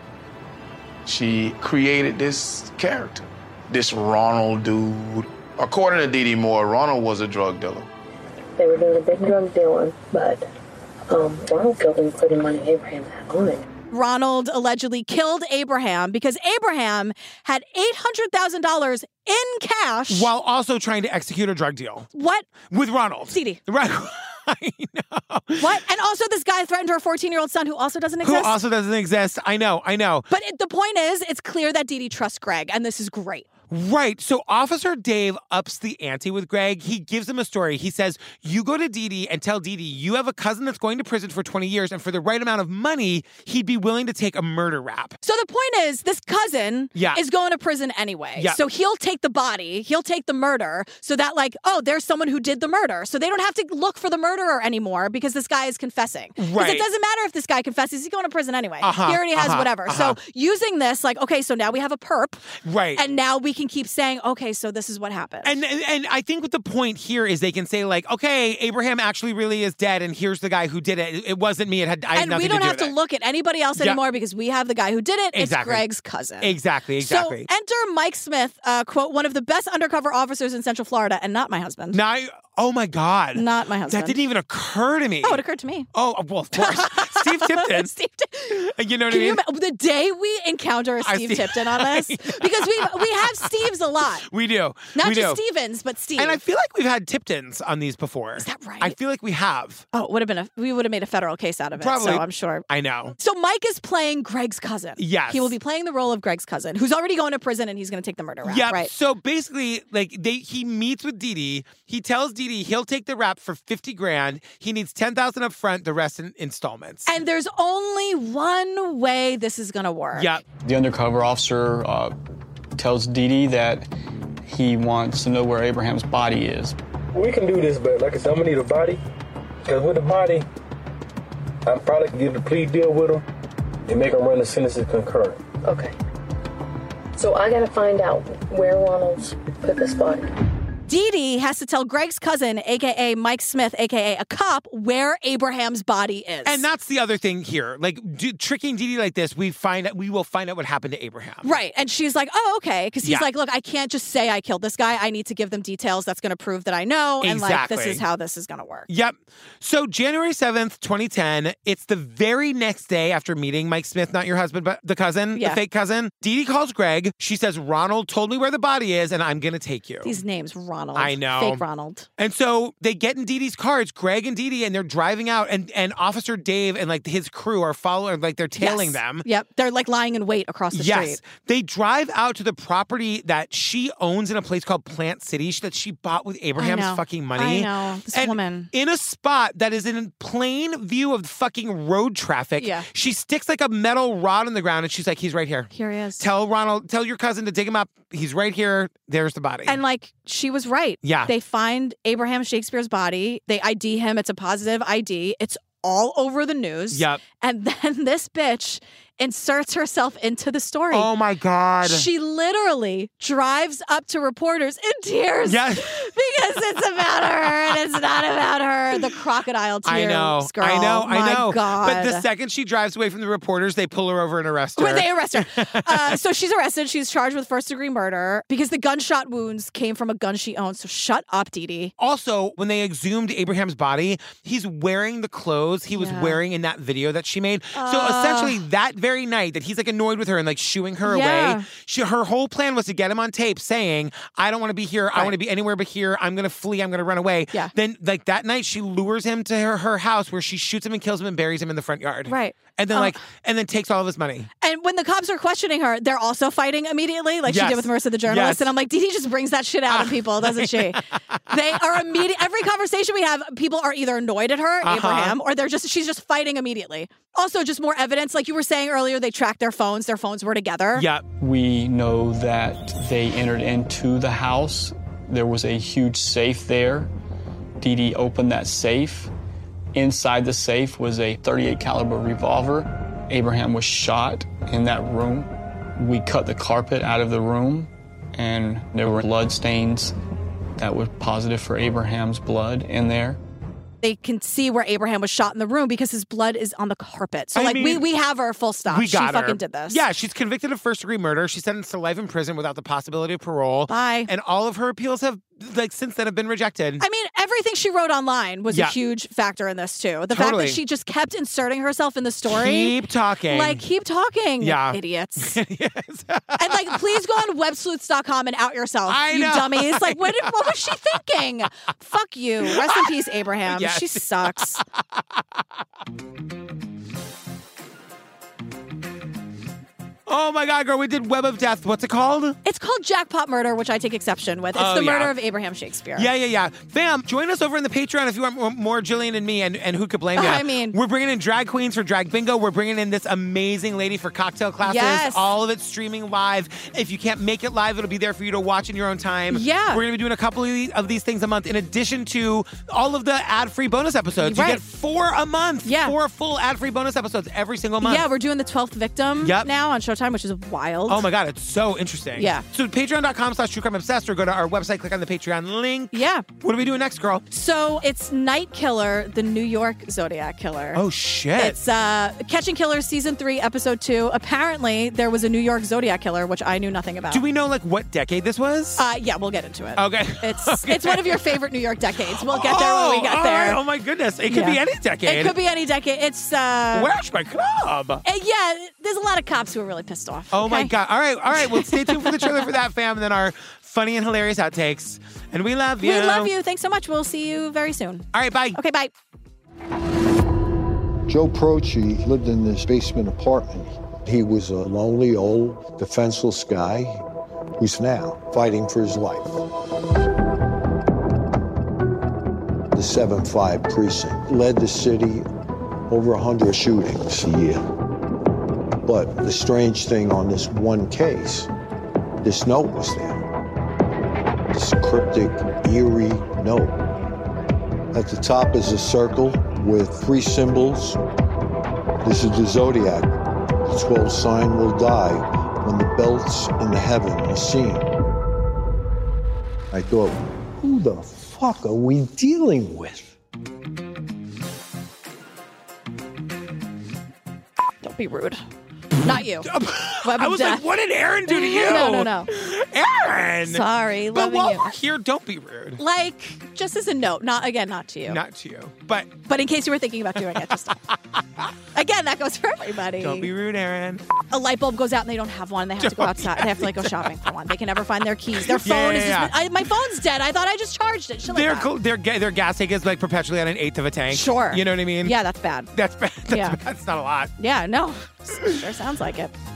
She created this character, this Ronald dude. According to Dee Dee Moore, Ronald was a drug dealer. They were doing a big drug dealing, but um, Ronald killed him putting money Abraham had on it. Ronald allegedly killed Abraham because Abraham had eight hundred thousand dollars in cash. While also trying to execute a drug deal. What? With Ronald. C D. Right. I know. What? And also this guy threatened her fourteen-year-old son who also doesn't Who exist. also doesn't exist. I know, I know. But it, the point is, it's clear that Dee Dee trusts Greg, and this is great. Right. So Officer Dave ups the ante with Greg. He gives him a story. He says, you go to Dee Dee and tell Dee Dee you have a cousin that's going to prison for twenty years, and for the right amount of money, he'd be willing to take a murder rap. So the point is, this cousin Yeah. is going to prison anyway. Yeah. So he'll take the body, he'll take the murder, so that like, oh, there's someone who did the murder. So they don't have to look for the murderer anymore because this guy is confessing. Because Right. it doesn't matter if this guy confesses, he's going to prison anyway. Uh-huh, He already has uh-huh, whatever. uh-huh. So using this, like, okay, so now we have a perp. Right. And now we can keep saying, okay, so this is what happened. And, and and I think what the point here is they can say like, okay, Abraham actually really is dead, and here's the guy who did it. It wasn't me. It had I had And nothing we don't to do have with to it. look at anybody else Yeah. anymore because we have the guy who did it. Exactly. It's Greg's cousin. Exactly. Exactly. So enter Mike Smith, uh, quote, one of the best undercover officers in Central Florida, and not my husband. now, I- oh my God, Not my husband. that didn't even occur to me. Oh, it occurred to me. Oh, well, of course, Steve Tipton. Steve Tipton. You know what Can I you mean? ima- the day we encounter a I Steve see- Tipton on this, because we we have Steves a lot, We do. not we just do. Stevens, but Steve. And I feel like we've had Tiptons on these before. Is that right? I feel like we have. oh, it would have been a we would have made a federal case out of it. Probably. So I'm sure. I know. So Mike is playing Greg's cousin. Yes. he will be playing the role of Greg's cousin, who's already going to prison, and he's going to take the murder rap. Yeah. Right. So basically, like they, he meets with Dee Dee. He tells Dee Dee he'll take the rap for fifty grand. He needs ten thousand up front, the rest in installments. And there's only one way this is going to work. Yeah. The undercover officer uh, tells Dee Dee that he wants to know where Abraham's body is. We can do this, but like I said, I'm gonna need a body. Because with the body, I probably can get a plea deal with him and make him run the sentences concurrent. Okay. So I gotta find out where Ronald's put this body. Dee Dee has to tell Greg's cousin, a k a. Mike Smith, a k a a cop, where Abraham's body is. And that's the other thing here. Like do, tricking Dee Dee like this, we find we will find out what happened to Abraham. Right. And she's like, oh, okay. Because he's Yeah. like, look, I can't just say I killed this guy. I need to give them details that's going to prove that I know. And like, this Exactly. is how this is going to work. Yep. So January seventh, twenty ten, it's the very next day after meeting Mike Smith, not your husband, but the cousin, Yeah. the fake cousin. Dee Dee calls Greg. She says, Ronald told me where the body is, and I'm going to take you. These names, Ronald. Ronald. I know. Fake Ronald. And so they get in Dee Dee's car. It's Greg and Dee Dee, and they're driving out, and, and Officer Dave and like his crew are following, like they're tailing Yes. them. Yep. They're like lying in wait across the Yes. street. They drive out to the property that she owns in a place called Plant City that she bought with Abraham's know. fucking money. I know. This And woman. in a spot that is in plain view of fucking road traffic. Yeah. She sticks like a metal rod in the ground and she's like, he's right here. Here he is. Tell Ronald, tell your cousin to dig him up. He's right here. There's the body. And like she was right. Yeah. They find Abraham Shakespeare's body. They I D him. It's a positive I D. It's all over the news. Yep. And then this bitch inserts herself into the story. Oh my God. She literally drives up to reporters in tears. Yes. Because it's about her and it's not about her. The crocodile tears. I know. Girl. I know. My I know. God. But the second she drives away from the reporters, they pull her over and arrest her. When they arrest her. uh, so she's arrested. She's charged with first degree murder because the gunshot wounds came from a gun she owned. So shut up, Dee Dee. Also, when they exhumed Abraham's body, he's wearing the clothes he was Yeah. wearing in that video that she made. so Uh. essentially, that very night that he's like annoyed with her and like shooing her Yeah. away, she, her whole plan was to get him on tape saying, I don't want to be here. I Right. want to be anywhere but here. I'm going to flee. I'm going to run away. Yeah. Then, like that night, she lures him to her, her house where she shoots him and kills him and buries him in the front yard. Right. And then, Uh, like, and then takes all of his money. And when the cops are questioning her, they're also fighting immediately, like she Yes. did with Marissa the journalist. Yes. And I'm like, Dee Dee just brings that shit out in people, doesn't she? They are immediate. Every conversation we have, people are either annoyed at her, Uh-huh. Abraham, or they're just she's just fighting immediately. Also, just more evidence, like you were saying earlier, they tracked their phones. Their phones were together. Yeah. We know that they entered into the house. There was a huge safe there. Dee Dee opened that safe. Inside the safe was a thirty-eight caliber revolver. Abraham was shot in that room. We cut the carpet out of the room, and there were blood stains that were positive for Abraham's blood in there. They can see where Abraham was shot in the room because his blood is on the carpet. So, I like, we, mean, we have her full stop. We she got her. fucking did this. Yeah, she's convicted of first degree murder. She's sentenced to life in prison without the possibility of parole. Bye. And all of her appeals have, like, since then have been rejected. I mean, everything she wrote online was Yeah. a huge factor in this, too. The fact Totally. that she just kept inserting herself in the story. Keep talking. Like, keep talking, Yeah. idiots. And, like, please go on web sleuths dot com and out yourself, I you know. dummies. Like, what, what was she thinking? Fuck you. Rest in peace, Abraham. Yes. She sucks. Oh my God, girl, we did Web of Death. What's it called? It's called Jackpot Murder, which I take exception with. It's Oh, the yeah. murder of Abraham Shakespeare. Yeah, yeah, yeah. Fam, join us over in the Patreon if you want more, more Jillian and me, and, and who could blame you? I mean- we're bringing in drag queens for drag bingo. We're bringing in this amazing lady for cocktail classes. Yes. All of it streaming live. If you can't make it live, it'll be there for you to watch in your own time. Yeah. We're going to be doing a couple of these, of these things a month in addition to all of the ad-free bonus episodes. You Right. get four a month. Yeah. Four full ad-free bonus episodes every single month. Yeah, we're doing the twelfth victim Yep. now on Showtime, which is wild. Oh my God, it's so interesting. Yeah. So patreon.com slash true crime obsessed or go to our website, click on the Patreon link. Yeah. What are we doing next, girl? So it's Night Killer, the New York Zodiac Killer. Oh shit. It's uh, Catching Killers season three, episode two. Apparently, there was a New York Zodiac Killer, which I knew nothing about. Do we know like what decade this was? Uh, yeah, we'll get into it. Okay. It's Okay. it's one of your favorite New York decades. We'll get there when we get all there. right. Oh my goodness. It could Yeah. be any decade. It could be any decade. It's uh, Where's my club? uh, yeah. There's a lot of cops who are really pissed off. Oh my okay? God. All right. All right. Well, stay tuned for the trailer for that, fam, and then our funny and hilarious outtakes. And we love you. We love you. Thanks so much. We'll see you very soon. All right. Bye. Okay, bye. Joe Proci lived in this basement apartment. He was a lonely, old, defenseless guy who's now fighting for his life. The seven five precinct led the city over one hundred shootings a year. But the strange thing on this one case, this note was there. This cryptic, eerie note. At the top is a circle with three symbols. This is the zodiac. The twelve sign will die when the belts in the heaven are seen. I thought, who the fuck are we dealing with? Don't be rude. Not you. I was like, what did Aaron do to you? No, no, no. Aaron! Sorry, But loving while you. we're here, don't be rude. Like, just as a note, not again, not to you. Not to you. But But in case you were thinking about doing it, just again, that goes for everybody. don't be rude, Aaron. A light bulb goes out and they don't have one. They have to go Don't- outside. They have to like go shopping for one. They can never find their keys. Their Yeah, phone yeah, is yeah. just. I, my phone's dead. I thought I just charged it. Shit like Their, that. co- their, ga- their gas tank is like perpetually on an eighth of a tank. Sure. You know what I mean? Yeah, that's bad. That's bad. That's, Yeah. that's not a lot. Yeah, no. Sure sounds like it.